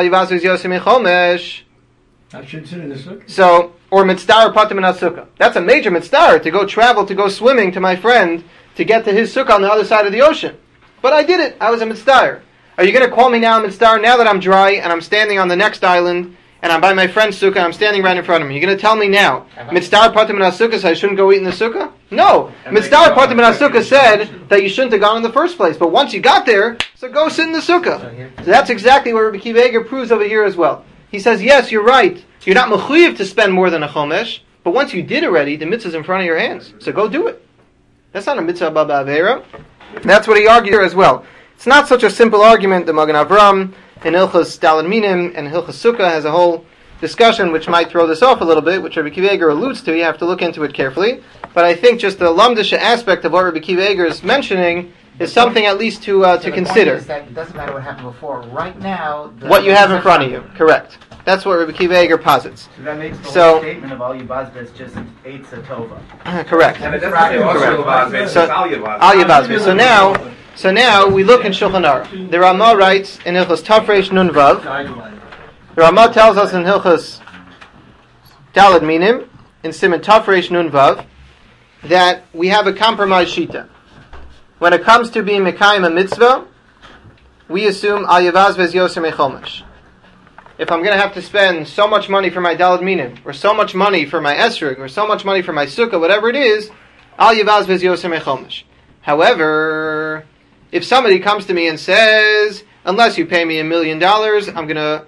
mitzvah patim in sukkah. That's a major mitzvah to go travel, to go swimming to my friend to get to his sukkah on the other side of the ocean. But I did it. I was a mitzvah. Are you going to call me now a mitzvah now that I'm dry and I'm standing on the next island and I'm by my friend's sukkah and I'm standing right in front of him? You're going to tell me now mitzvah patim in sukkah, so I shouldn't go eat in the sukkah? No. Mitzvah patim in sukkah said that you shouldn't have gone in the first place. But once you got there, so go sit in the sukkah. So that's exactly what Rabbi Kiveger proves over here as well. He says, yes, you're right. You're not mechuyev to spend more than a chomesh, but once you did already, the mitzvah is in front of your hands. So go do it. That's not a mitzvah baba avera. That's what he argued here as well. It's not such a simple argument. The Magen Avram in Hilchos Daled Minim and Hilchos Sukkah has a whole discussion which might throw this off a little bit, which Rabbi Kiveger alludes to. You have to look into it carefully. But I think just the lamdisha aspect of what Rabbi Kiveger is mentioning is something at least to uh, so to consider. Is that it doesn't matter what happened before. Right now, the what you have in front of you, correct? That's what Rabbi Kiveger posits. So that makes the so, whole statement of Al Yibazbez just Eitz Tova. Correct. And it doesn't say correct. So, Al Yibazbez. So now, so now we look in Shulchan Aruch. The Ramah writes in Hilchos Tafresh Nun Vav. The Ramah tells us in Hilchos Daled Minim in Siman Tafresh Nun Vav that we have a compromise shita. When it comes to being mekayim a mitzvah, we assume al yivazvez yoser mechomesh. If I'm going to have to spend so much money for my daled minim, or so much money for my esrog, or so much money for my sukkah, whatever it is, al yivazvez yoser mechomesh. However, if somebody comes to me and says, unless you pay me a million dollars, I'm going to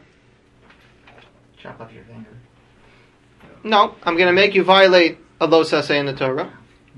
chop off your finger. No, I'm going to make you violate a lo saseh in the Torah.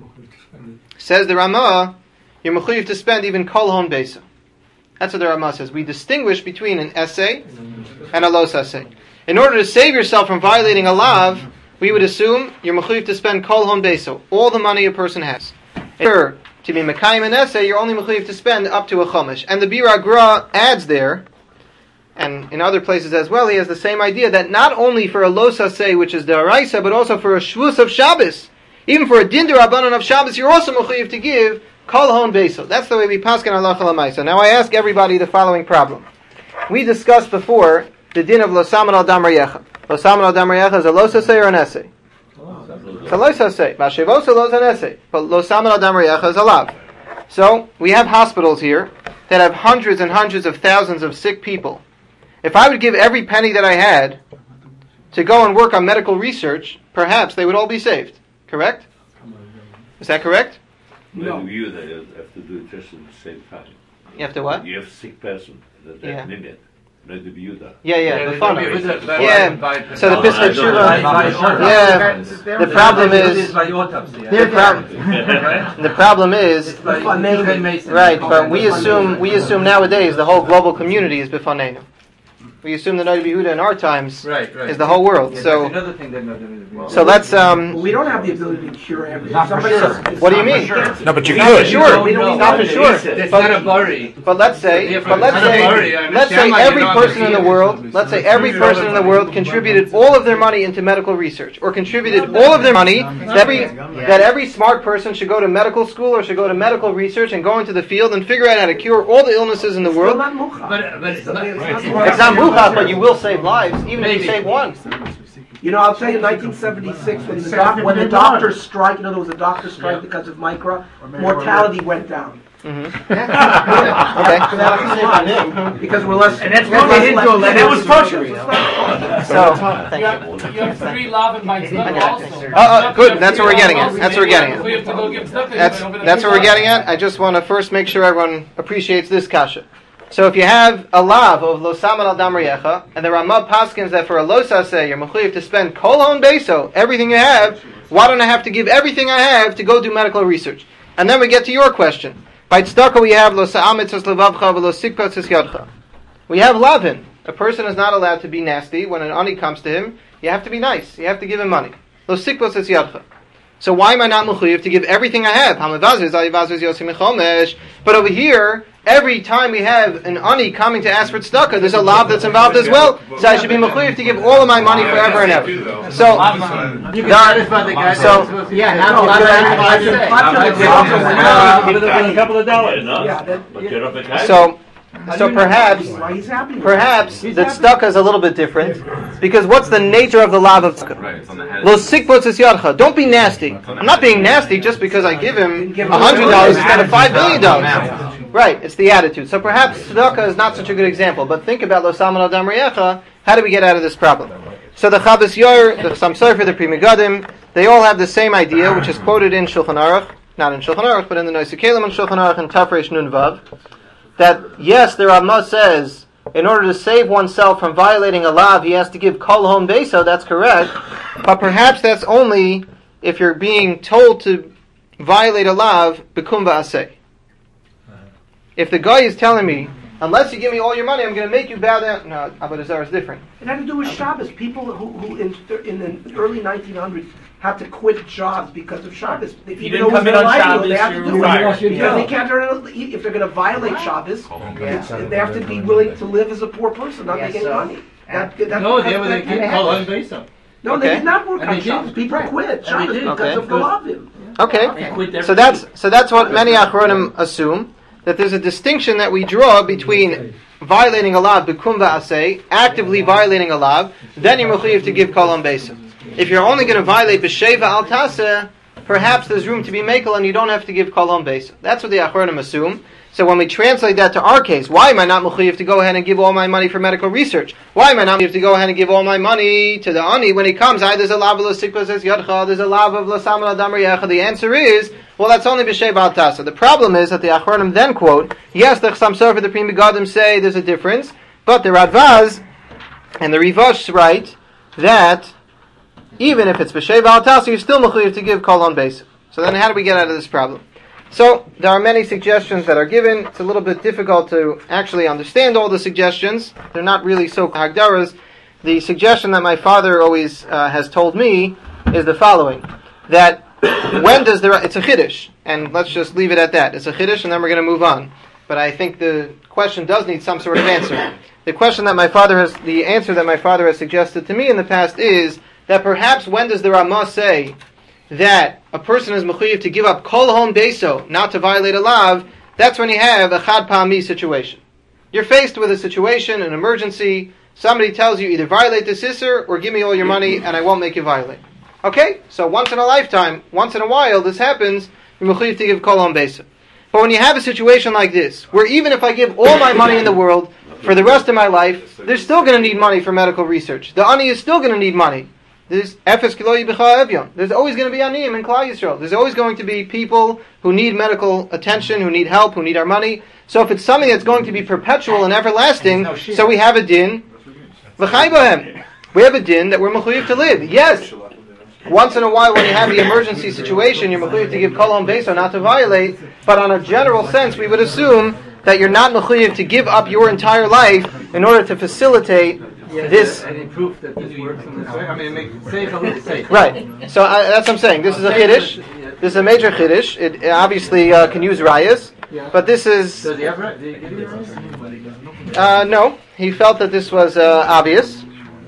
Says the Ramah, you're mechuyev to spend even kol hon beisa. That's what the Ramah says. We distinguish between an essay and a lo saseh. In order to save yourself from violating a lav, we would assume you're mechuyev to spend kol hon beisa, all the money a person has. If to be mekayim an essay, you're only mechuyev to spend up to a chomesh. And the Bira Gra adds there, and in other places as well, he has the same idea that not only for a lo saseh, which is the araisa, but also for a shvus of Shabbos, even for a din d'Rabbanan of Shabbos, you're also mechuyev to give kol hon beisa. That's the way we paskin halacha l'maisa. Now I ask everybody the following problem. We discussed before the din of lo saman al dam reyecha. Lo saman al dam reyecha is a lo saseh or an essay? It's a lo saseh. Vashevosa lo is an essay. But lo saman al dam reyecha is a lav. So, we have hospitals here that have hundreds and hundreds of thousands of sick people. If I would give every penny that I had to go and work on medical research, perhaps they would all be saved. Correct? Is that correct? No. You they have to do it just at the same time. You have to what? You have a sick person. That Yeah. Limit. Not the Yehuda. Yeah, yeah, Yeah, the they- fun. they- they- they- Yeah. they- So the No, Pesach I don't- Shuvah. Yeah. Yeah. The problem is. The problem. The problem is. Right, but we assume we assume nowadays the whole global community is Bifanenu. We assume the Noda B'Yehuda in our times Right, right. is the whole world. Yeah, So, that's another thing that not so let's. Um, We don't have the ability to cure everything. Not for Somebody sure. else- what do you mean? No, but you Not for could. sure. We don't Not for need sure. It's But- not a worry. But let's say, Different. but let's It's not a say, worry. I let's say understand why every you don't person in the understand. world, let's say every person in the world contributed all of their money into medical research, or contributed all of their money. That every that every smart person should go to medical school or should go to medical research and go into the field and figure out how to cure all the illnesses in the Still world. not mucha. But, but it's not, It's not muchach, but you will save lives, even if you Maybe. save one. You know, I'll tell you, in nineteen seventy-six, when the, doc, when the doctors strike, you know, there was a doctor strike because of micra, mortality went down. Okay. Because we're less. And that's we're what less they did to less- a level that was of pushing. surgery, So, You have, you have three lavin bites also. Oh, oh, good. That's what we're getting at. That's what we're getting at. We have to go give tzedakah That's over the that's what three we're getting lavin. at. I just want to first make sure everyone appreciates this kasha. So if you have a lav of lo saman al dam reyecha, and the Ramah paskins that for a lo saseh you're mechuyev to spend kol hon beso, everything you have, why don't I have to give everything I have to go do medical research? And then we get to your question. By tzedakah we have lo sa'amitzas levavcha v'lo sikpatzis yadcha. We have lavin. A person is not allowed to be nasty. When an ani comes to him, you have to be nice. You have to give him money. Lo sikpatzis yadcha. So why am I not mechuyev to give everything I have? But over here, every time we have an ani coming to ask for tzedakah, there's a lav that's involved as well. So I should be mechuyev to give all of my money forever and ever. So, you can satisfy the guy. So- Yeah, No, now but the I- A couple of dollars. Yeah, that- But you're not a guy. so, so perhaps, Why he's happy with perhaps the tzedakah is a little bit different, because what's the nature of the lav of tzedakah? Lo sikpotzis yadcha. Don't be nasty. I'm not being nasty just because I give him a hundred dollars instead of five billion dollars. Right, it's the attitude. So perhaps tzedakah is not such a good example. But think about lo saman al dam reyecha. How do we get out of this problem? So the Chabas Yor, the Samsar for the Pri Megadim, they all have the same idea, which is quoted in Shulchan Aruch, not in Shulchan Aruch, but in the Noisei Kelim and Shulchan Aruch and Tafresh Nun Vav, that yes, the Ramah says, in order to save oneself from violating a lav, he has to give kol hon beso, that's correct, but perhaps that's only if you're being told to violate a lav, bekum va'aseh. If the guy is telling me, unless you give me all your money, I'm going to make you bow down. No, Avodah Zarah is different. It had to do with Shabbos. People who, who in, thir- in the early nineteen hundreds had to quit jobs because of Shabbos. If You even didn't though it was come in their on livelihood, Shabbos, they have to you do were it. fired. Because Yeah. they can't earn a- if they're going to violate Shabbos, it's, they have to be willing to live as a poor person, not Yeah, make any so- money. That, that, No, that, they were that, they keep Kol Hon Beso. no, they Okay. did not work And on they did. Shabbos. People Right. quit And they Shabbos did. because Okay. of Galavim. Okay, so that's so that's what many Achronim assume, that there's a distinction that we draw between violating a lav, bekum va'aseh, actively violating a lav, then you're mechuyev to give kol hon beso. If you're only going to violate b'sheva al taseh, perhaps there's room to be mekel and you don't have to give kol hon beso. That's what the Achronim assume. So when we translate that to our case, why am I not mechuyev to go ahead and give all my money for medical research? Why am I not mechuyev to go ahead and give all my money to the ani when he comes? I, there's a lav of l'sikpa says yadcha, there's a lav of l'saman adam reyecha. The answer is, well, that's only b'sheva al tasa. The problem is that the Achronim then quote, yes, the Chasam Sofer, the Pri Megadim say there's a difference, but the Radvaz and the Rivash write that even if it's b'sheva al tasa, you're still mechuyev to give kol hon beso. So then how do we get out of this problem? So, there are many suggestions that are given. It's a little bit difficult to actually understand all the suggestions. They're not really so hagdaras. The suggestion that my father always uh, has told me is the following. That when does the... It's a chiddush, and let's just leave it at that. It's a chiddush, and then we're going to move on. But I think the question does need some sort of answer. The question that my father has... The answer that my father has suggested to me in the past is that perhaps when does the Ramah say that a person is mechuyev to give up kol hon beso, not to violate a lav, that's when you have a chad pa'ami situation. You're faced with a situation, an emergency, somebody tells you either violate this Isser or give me all your money and I won't make you violate. Okay, so once in a lifetime, once in a while this happens, you're mechuyev to give kol on besa. But when you have a situation like this, where even if I give all my money in the world for the rest of my life, they're still going to need money for medical research. The ani is still going to need money. There's efes kiloi b'cha evyon. There's always going to be aniyim in Klal Yisrael. There's always going to be people who need medical attention, who need help, who need our money. So if it's something that's going to be perpetual and everlasting, no so we have a din v'chai bohem. We have a din that we're mechuyev to live. Yes, once in a while when you have the emergency situation, you're mechuyev to give kol on besa, not to violate. But on a general sense, we would assume that you're not mechuyev to give up your entire life in order to facilitate yeah, this. Any proof that this works in this way? I mean, it makes safe a little safe. Right. So uh, that's what I'm saying. This is a chiddush. This is a major chiddush. It, it obviously uh, can use rayas, yeah. but this is. Does he have right? Did he give you rayas? Uh, no, he felt that this was uh, obvious.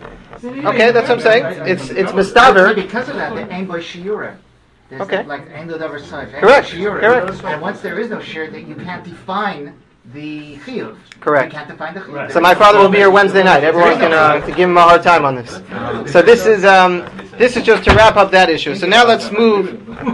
Okay, that's what I'm saying. It's it's mistaver. Because of that, the aim by shiura. There's Okay. Like aim the other side. Correct. Correct. And once there is no shir, that you can't define the chiyuv. Correct. You can't define the chiyuv. Right. So my father will be here Wednesday night. Everyone's going uh, to give him a hard time on this. So this is um, this is just to wrap up that issue. So now let's move.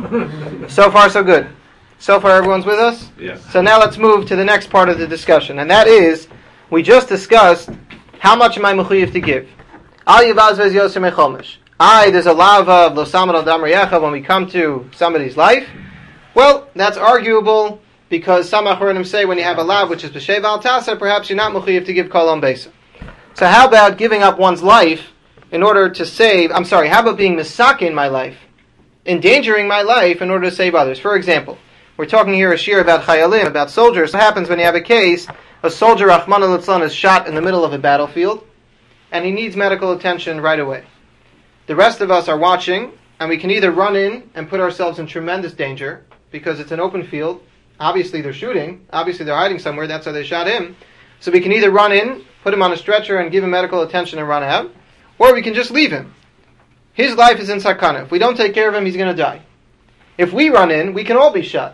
So far, so good. So far, everyone's with us? Yes. So now let's move to the next part of the discussion. And that is, we just discussed how much am I mechuyev to give. Al yivazvez yosem echomish. I, there's a lava of lo saman al dam reyecha when we come to somebody's life. Well, that's arguable because some achronim say when you have a lav which is b'sheva al tasa, perhaps you're not mechuyev to give kol on besa. So how about giving up one's life in order to save? I'm sorry. How about being misaka in my life, endangering my life in order to save others? For example, we're talking here a shir about chayalim, about soldiers. What happens when you have a case? A soldier, Rahman al-Litzlan, is shot in the middle of a battlefield, and he needs medical attention right away. The rest of us are watching, and we can either run in and put ourselves in tremendous danger, because it's an open field. Obviously they're shooting. Obviously they're hiding somewhere. That's how they shot him. So we can either run in, put him on a stretcher, and give him medical attention and run out, or we can just leave him. His life is in sakana. If we don't take care of him, he's going to die. If we run in, we can all be shot.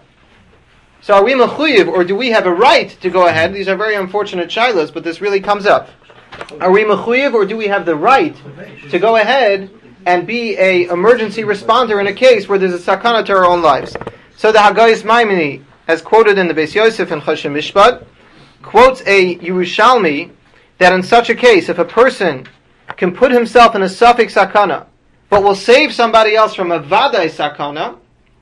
So are we mechuyev, or do we have a right to go ahead? These are very unfortunate shilas, but this really comes up. Are we mechuyev, or do we have the right to go ahead and be a emergency responder in a case where there's a sakana to our own lives? So the Hagayis Maimoni, as quoted in the Beis Yosef and Choshen Mishpat, quotes a Yerushalmi that in such a case, if a person can put himself in a suffix sakana, but will save somebody else from a vadai sakana,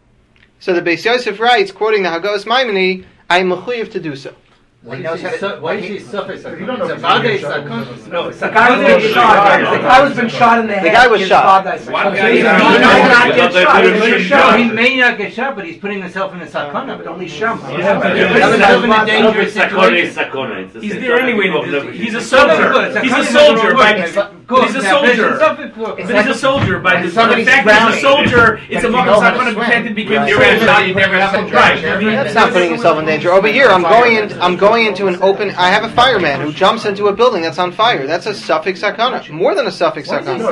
so the Beis Yosef writes, quoting the Hagayis Maimoni, I am mechuyev to do so. Why is he su- why is he suffix? It's a vadai sakana. No, the guy was been shot. The guy was been shot in the head. The guy was His shot. father- One So guy he is may shot. not get shot. He may No, shot. he may not get shot, but he's putting himself in a sakana. But only Shem. Yeah, but- He's putting himself in a dangerous situation. He's there anyway. He's a soldier. He's a soldier. By, but he's a soldier. But he's a soldier. By the, the fact that he's a soldier, it's a makom sakana protected because you're in shot. You never have a right. That's not putting yourself in danger. Over here, I'm going in. I'm going into an open. I have a fireman who jumps into a building that's on fire. That's a suffix sakana. More than a suffix sakana.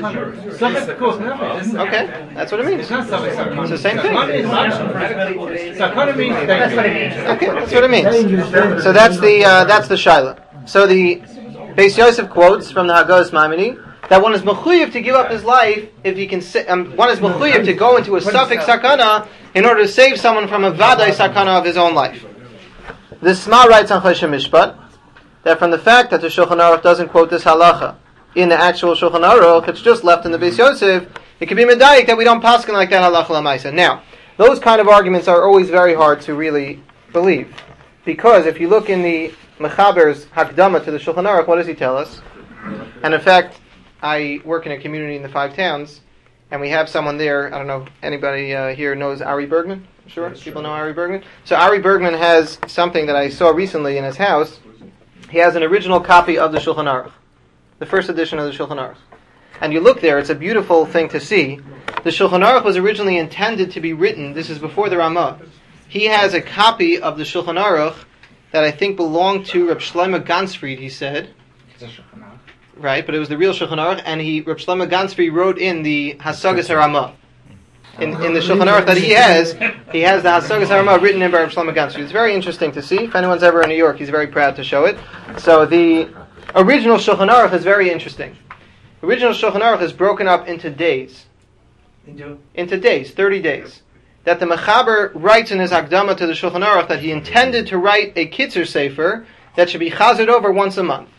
Okay, that's what it means. It's not suffix sakana. It's the same thing. Sakana means danger. Okay, that's what it means. So that's the uh, that's the shaila. So the Beis Yosef quotes from the Hagos Maimoni that one is mechuyev to give up his life if he can. Sa- um, one is mechuyev to go into a suffix sakana in order to save someone from a vadai sakana of his own life. The Sma writes on Choshen Mishpat that from the fact that the Shulchan Aruch doesn't quote this halacha in the actual Shulchan Aruch, it's just left in the Beis Yosef. It can be medayik that we don't paskin like that halacha l'maisa. Now, those kind of arguments are always very hard to really believe, because if you look in the Mechaber's Hakdama to the Shulchan Aruch, what does he tell us? And in fact, I work in a community in the Five Towns, and we have someone there. I don't know anybody uh, here knows Ari Bergman. I'm sure people know Ari Bergman. So Ari Bergman has something that I saw recently in his house. He has an original copy of the Shulchan Aruch, the first edition of the Shulchan Aruch. And you look there, it's a beautiful thing to see. The Shulchan Aruch was originally intended to be written, this is before the Ramah. He has a copy of the Shulchan Aruch that I think belonged to Reb Shlomo Gansfried, he said. Right, but it was the real Shulchan Aruch, and he, Reb Shlomo Gansfried wrote in the Hasagas HaRamah. In, in the Shulchan Aruch that he has, he has the Hasagas HaRamah written in by Reb Shlomo Gansfried. It's very interesting to see. If anyone's ever in New York, he's very proud to show it. So the original Shulchan Aruch is very interesting. Original Shulchan Aruch is broken up into days. Into? Into days, thirty days. That the Mechaber writes in his Akdama to the Shulchan Aruch that he intended to write a Kitzur Sefer that should be chazed over once a month.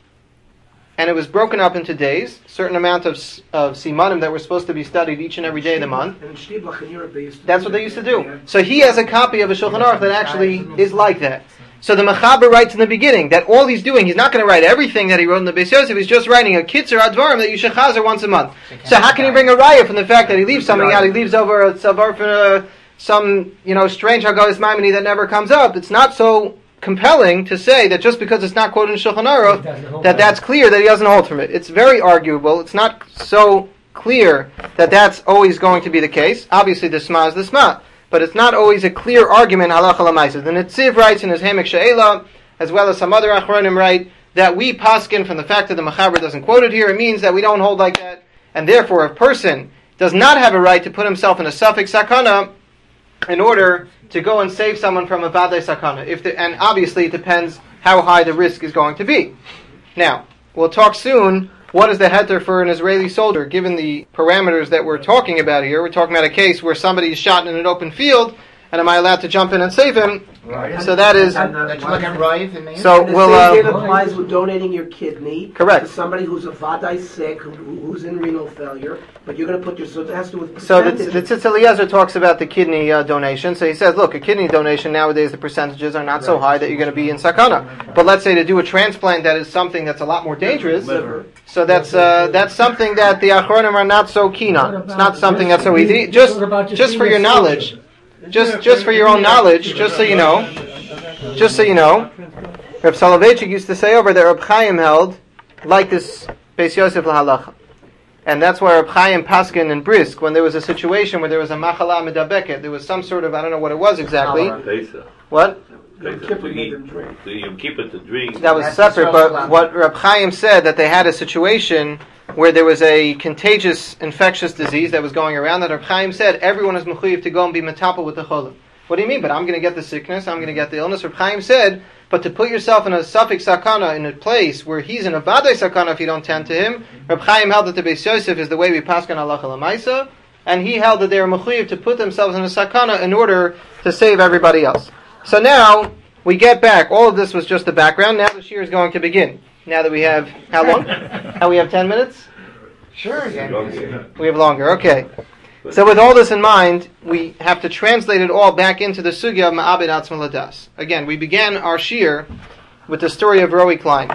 And it was broken up into days, certain amount of of simanim that were supposed to be studied each and every day of the month. And in Shtibach in Europe, they used to That's do what they that. used to do. Yeah. So he has a copy of a Shulchan Aruch that actually is like that. So the Mechaber writes in the beginning that all he's doing, he's not going to write everything that he wrote in the Beis Yosef, he's just writing a Kitzur Advarim that you should chazer once a month. So how can he bring a raya from the fact that he leaves something out, he leaves over a savar for uh, some, you know, strange Haggadah Maimoni that never comes up? It's not so compelling to say that just because it's not quoted in Shulchan Aruch, that that's clear that he doesn't hold from it. It's very arguable. It's not so clear that that's always going to be the case. Obviously, the Sma is the Sma, but it's not always a clear argument halacha l'maaseh. The Netziv writes in his Hemek She'ela, as well as some other Achronim write, that we paskin from the fact that the Mechaber doesn't quote it here, it means that we don't hold like that, and therefore a person does not have a right to put himself in a suffix sakana in order to go and save someone from a vadai sakana. If the, and obviously it depends how high the risk is going to be. Now, we'll talk soon, what is the heter for an Israeli soldier, given the parameters that we're talking about here. We're talking about a case where somebody is shot in an open field, and am I allowed to jump in and save him? Right. So that is... And, uh, That's like a rive in the So And the we'll... same thing Uh, applies with donating your kidney Correct. to somebody who's a vadai sick, who, who's in renal failure, but you're going to put your, so it has to do with So the, percentage. the Tzitz Eliezer talks about the kidney uh, donation. So he says, look, a kidney donation nowadays, the percentages are not so high that you're going to be in sakana. But let's say to do a transplant that is something that's a lot more dangerous. Liver. So that's uh, that's something that the Achronim are not so keen on. It's not something that's so easy. Just just for your knowledge, just just for your own knowledge, just so you know, just so you know, Reb Soloveitchik used to say over that Reb Chaim held like this Beis Yosef lahalacha. And that's why Reb Chaim Paskin in Brisk, when there was a situation where there was a machala medabeket, there was some sort of, I don't know what it was exactly. What? To you keep it to drink. That was separate, but what Reb Chaim said, that they had a situation where there was a contagious infectious disease that was going around, that Reb Chaim said everyone is mechuyev to go and be metapel with the cholim. What do you mean? But I'm going to get the sickness, I'm going to get the illness. Reb Chaim said, but to put yourself in a suffix sakana, in a place where he's in a vadai sakana if you don't tend to him, Reb Chaim held that the Beis Yosef is the way we paskan halacha l'maisa, and he held that they are mechuyev to put themselves in a sakana in order to save everybody else. So now, we get back. All of this was just the background. Now the shir is going to begin. Now that we have, how long? How we have ten minutes? Sure, yeah. We have longer, okay. So with all this in mind, we have to translate it all back into the sugya of Ma'abed Atzma Ladas. Again, we began our shir with the story of Roe Klein.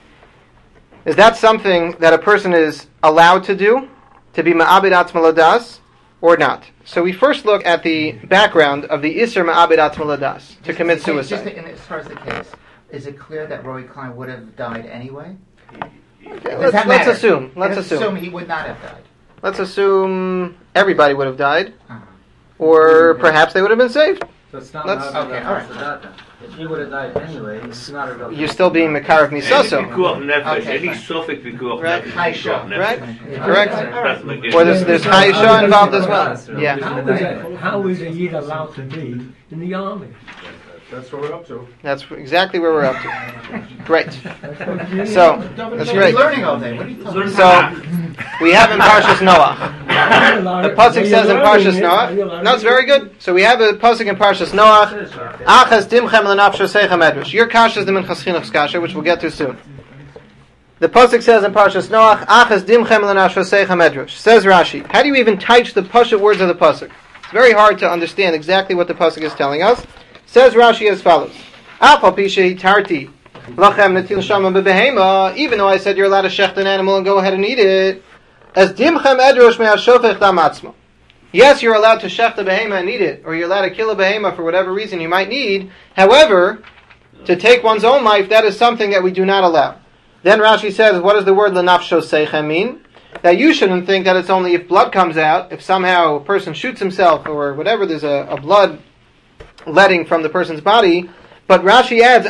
Is that something that a person is allowed to do? To be Ma'abed Atzma Ladas? Or not? So we first look at the background of the Isser Ma'abed Atzma Ladas, to commit suicide. Just in, as far as the case, is it clear that Roy Klein would have died anyway? Okay, let's, let's assume. Let's let's assume. assume he would not have died. Let's assume everybody would have died, Uh-huh. or perhaps they would have been saved. So it's not Let's- okay, all right. If he would have died anyway, it's not a real. You're still being Mekarav Any Misoso. pikuach nefesh, Okay, any fine. sofik pikuach Right. nefesh, Haisha. pikuach Right? nefesh. Correct? That's my guess. Or there's, there's Hayesha involved as well. Yeah, How is, a, how is a Yid allowed to be in the army? That's what we're up to. that's exactly where we're up to. Great. So, So, that's He's great. learning all day. What are you talking So, we have in Parshas Noah. The pasuk says in Parshas Noah. No, it's very good. So we have a pasuk in Parshas Noah. Achas dimchem lenafsho seichem edrash. Your kasha is the minchas chinuch's kasha, which we'll get to soon. The pasuk says in Parshas Noah, Achas dimchem lenafsho seichem edrash. Says Rashi. How do you even touch the pasuk words of the pasuk? It's very hard to understand exactly what the pasuk is telling us. Says Rashi as follows: Afal pisha hitarti lachem netil shama bebehema. Even though I said you're allowed to shecht an animal and go ahead and eat it, as dimchem edrosh me'ashofech dam atzma. Yes, you're allowed to shecht a behema and eat it, or you're allowed to kill a behema for whatever reason you might need. However, to take one's own life, that is something that we do not allow. Then Rashi says, what does the word lenafsho seichem mean? That you shouldn't think that it's only if blood comes out, if somehow a person shoots himself or whatever, there's a, a blood letting from the person's body. But Rashi adds,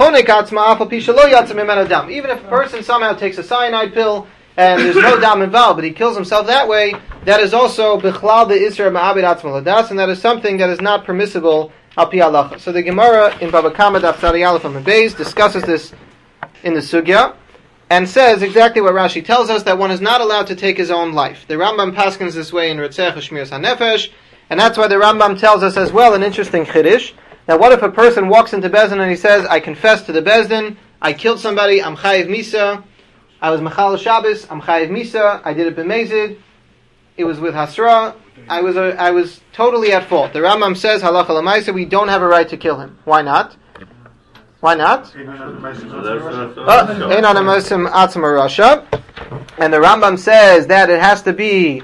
even if a person somehow takes a cyanide pill and there's no dam involved, but he kills himself that way, that is also bichlal the isra ma'abed atzma ladas, and that is something that is not permissible al pi halacha. So the Gemara in Baba Kama Daf Tzadi Aleph and Beis discusses this in the sugya, and says exactly what Rashi tells us, that one is not allowed to take his own life. The Rambam paskins this way in Ritzech Shmiras HaNefesh, and that's why the Rambam tells us as well an interesting chiddush. Now, what if a person walks into Bezdin and he says, I confess to the Bezdin, I killed somebody, I'm chayiv misa, I was mechal Shabbos, I'm chayiv misa, I did it b'mezid, it was with hasra, I was a, I was totally at fault. The Rambam says, halacha l'maisa, we don't have a right to kill him. Why not? Why not? And the Rambam says that it has to be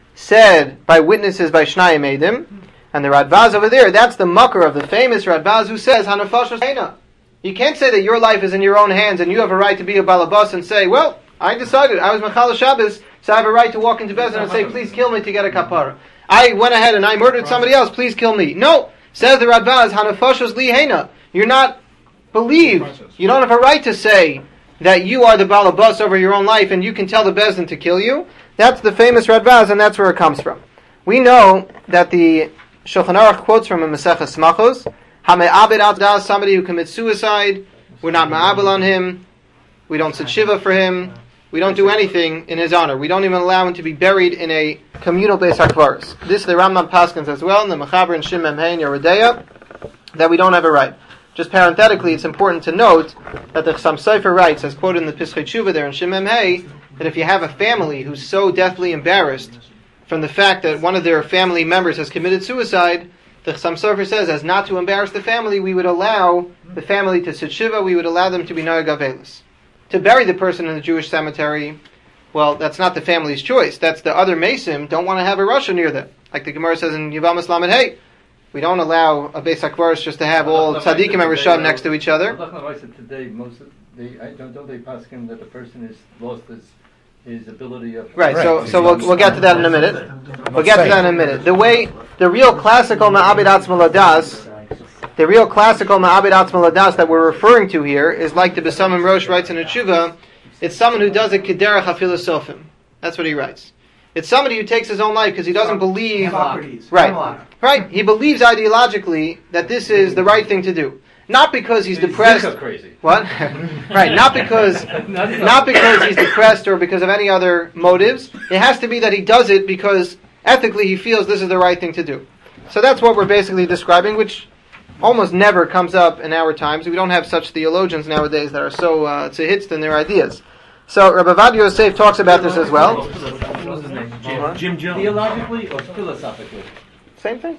said by witnesses by Shnayim Eidim. And the Radbaz over there, that's the mucker of the famous Radbaz who says, Hanafashos Heina. You can't say that your life is in your own hands and you have a right to be a balabas and say, well, I decided, I was Mechal Shabbos, so I have a right to walk into Bezdin and say, please kill me to get a kapara. I went ahead and I murdered somebody else, please kill me. No, says the Radbaz, Hanafashos Li Heina. You're not believed. You don't have a right to say that you are the balabas over your own life and you can tell the Bezdin to kill you. That's the famous Radbaz, and that's where it comes from. We know that the Shulchan Aruch quotes from a Maseches Smachos, Hame'abed Adas, somebody who commits suicide, we're not ma'abel on him, we don't sit shiva for him, we don't do anything in his honor. We don't even allow him to be buried in a communal Beis HaKvaros. This the Rambam paskins as well, in the Mechaber and Shim Mem Hey and Yeridea, that we don't have a right. Just parenthetically, it's important to note that the Chassam Sofer writes, as quoted in the Pischei Tshuva there in Shim Mem Hey, that if you have a family who's so deathly embarrassed from the fact that one of their family members has committed suicide, the Chassam Sofer says, as not to embarrass the family, we would allow the family to sit shiva, we would allow them to be noeg avelis. To bury the person in the Jewish cemetery, well, that's not the family's choice. That's the other Mesim don't want to have a Russia near them. Like the Gemara says in Yevamos Lamed Hey, we don't allow a Beis HaKvaros just to have all tzaddikim and rishon next to each other. Today, most of they, I don't, don't they pass him that the person is lost his his ability of right. So, so we'll we'll get to that in a minute. We'll get to that in a minute. The way the real classical Ma'abed Atzmo Ladas, the real classical Ma'abed Atzmo Ladas that we're referring to here is like the Besamim Rosh writes in a tshuva. It's someone who does it kederach hafilosofim. That's what he writes. It's somebody who takes his own life because he doesn't believe. Right. Right. He believes ideologically that this is the right thing to do. Not because he's, he's depressed. Crazy. What? Right. Not because, not because he's depressed or because of any other motives. It has to be that he does it because ethically he feels this is the right thing to do. So that's what we're basically describing, which almost never comes up in our times. We don't have such theologians nowadays that are so uh, tzehitz in their ideas. So Rabbi Ovadia Yosef talks about this as well. What's his name? Jim, Jim Jones. Theologically or philosophically? Same thing.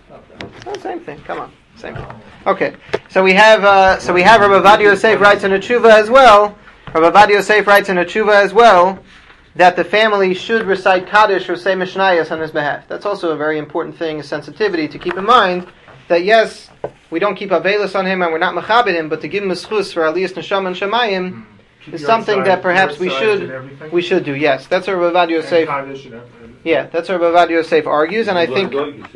Oh, same thing. Come on, same thing. Okay, so we have uh, so we have Rabbi Ovadia Yosef writes in a tshuva as well. Rabbi Ovadia Yosef writes in a tshuva as well that the family should recite Kaddish or say Mishnayos on his behalf. That's also a very important thing, a sensitivity to keep in mind. That yes, we don't keep Avelis on him and we're not Mechabed him, but to give him a schus for Aliyas Neshama and Shemayim is something that perhaps we should we should do. Yes, that's what Rabbi Ovadia Yosef. Yeah, that's what Rabbi Ovadia Yosef argues, and I think.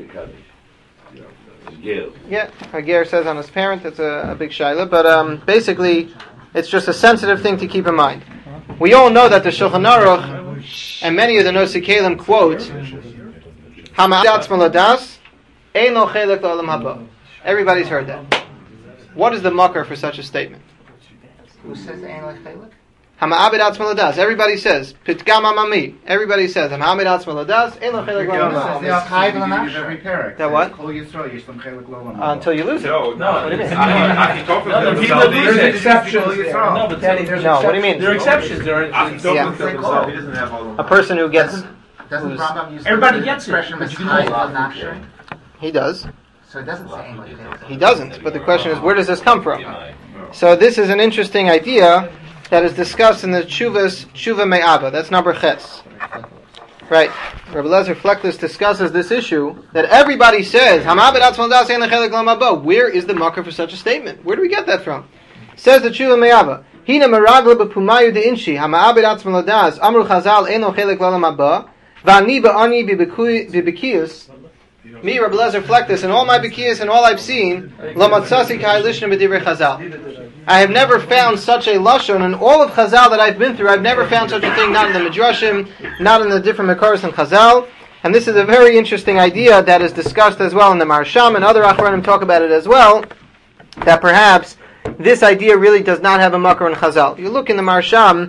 Yeah, Hager says on his parent. That's a, a big shaila, but um, basically, it's just a sensitive thing to keep in mind. We all know that the Shulchan Aruch and many of the Nosei Kelim quote Hama'abed Atzmo Ladas ein lo chelek la'olam haba. Everybody's heard that. What is the mucker for such a statement? Who says ein lo chelek? Hama'abed Atzmo Ladas. Everybody says Pitgam Amami. Everybody says Hama'abed Atzmo Ladas ein lo chelek la'olam haba. That what? Uh, until you lose it. No, no. What do you mean? No, the people that lose it. Exceptions. No, but there's No, what do you mean? There are exceptions. There are. Yeah. A person who gets. Doesn't Rambam use Everybody the gets it, expression but you can Mitzchayim hold al nafshay? He does. So it doesn't say ein lo chelek. He doesn't. But the question is, where does this come from? So this is an interesting idea that is discussed in the Tshuvas Tshuva Me'aba. That's number Ches. Right. Rabbi Lezer Flecklis discusses this issue that everybody says, Hama'abed Atzmo Ladas ein lo chelek la'olam haba. Where is the mucker for such a statement? Where do we get that from? Says the Tshuva Me'aba. Hina meragla b'pumayu de'inshi Hama'abed Atzmo Ladas Amru Chazal ein lo chelek la'olam haba V'ani ba'ani b'bekiyus. Me, Rabbi Lezer Flecklis, and all my bekiyus and all I've seen, lo matzasi k'hai lishna b'divrei Chazal. I have never found such a lashon in all of Chazal that I've been through. I've never found such a thing, not in the Midrashim, not in the different Mekaros in Chazal. And this is a very interesting idea that is discussed as well in the Marsham, and other Achronim talk about it as well, that perhaps this idea really does not have a makar in Chazal. You look in the Marsham,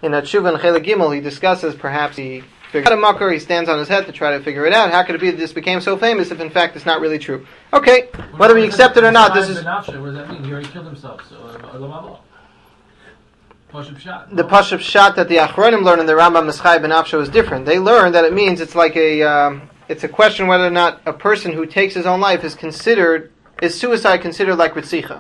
in Atshuva and Chela Gimel, he discusses perhaps he figured out a makar, he stands on his head to try to figure it out. How could it be that this became so famous if in fact it's not really true? Okay, whether we accept it or not, this is... What does that mean? He already killed himself, so... Uh, Pashup shot. The Pashup shot that the Achronim learn in the Rambam Meschai B'Nafsho is different. They learn that it means it's like a... Um, it's a question whether or not a person who takes his own life is considered... Is suicide considered like Ritzicha?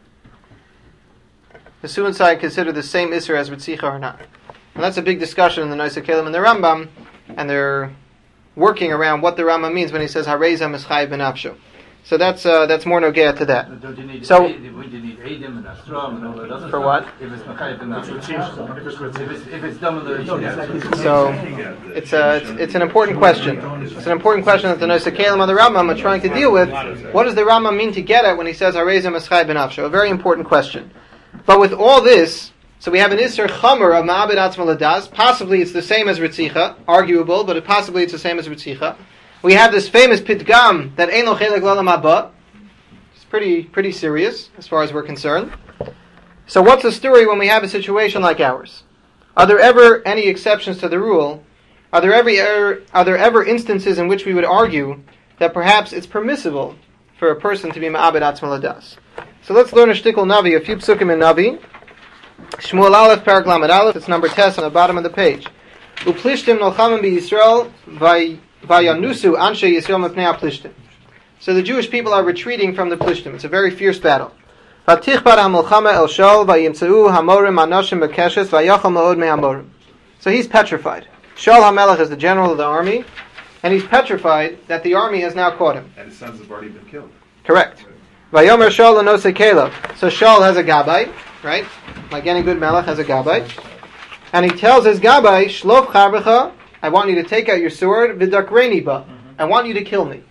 Is suicide considered the same Isser as Ritzicha or not? And that's a big discussion in the Noisei Kelim and the Rambam, and they're working around what the Rambam means when he says Hareza Meschai B'Nafsho. So that's uh, that's more nogea to that. Don't you need so aid, would you need Eidim and Astrom and all that other for stuff? what? If it's Mechayev B'Nafsho. If it's if it's done with the So it's a it's, it's an important question. It's an important question that the Noisei Kelim and the Rambam are trying to deal with. What does the Rambam mean to get at when he says Hareza Meschai B'Nafsho? A very important question. But with all this, so we have an Isser Chamer of Ma'abed Atzma Ladas. Possibly it's the same as Ritzicha, arguable, but it, possibly it's the same as Ritzicha. We have this famous Pitgam that Ein Lo Chelek L'Olam Haba. It's pretty pretty serious as far as we're concerned. So what's the story when we have a situation like ours? Are there ever any exceptions to the rule? Are there ever are there ever instances in which we would argue that perhaps it's permissible for a person to be Ma'abed Atzma Ladas? So let's learn a shtickle Navi, a few psukim in Navi. Shmuel Aleph, Parak Lamed Aleph, it's number ten on the bottom of the page. Uplishtim nolchamim b'Yisrael vayanusu anshe Yisrael mepnei aplishtim. So the Jewish people are retreating from the Plishtim. It's a very fierce battle. Vatichbar hamolchama el Shaul vayimtzeu hamorim anashim bekeshes vayachal me'od me'hamorim. So he's petrified. Shaul HaMelech is the general of the army, and he's petrified that the army has now caught him. And his sons have already been killed. Correct. Vayomer Shaul l'nosei kelev. So Shaul has a gabbai, right? Like any good melech has a gabbai. And he tells his gabbai, Shlof charbecha, I want you to take out your sword, v'dakreni ba. I want you to kill me.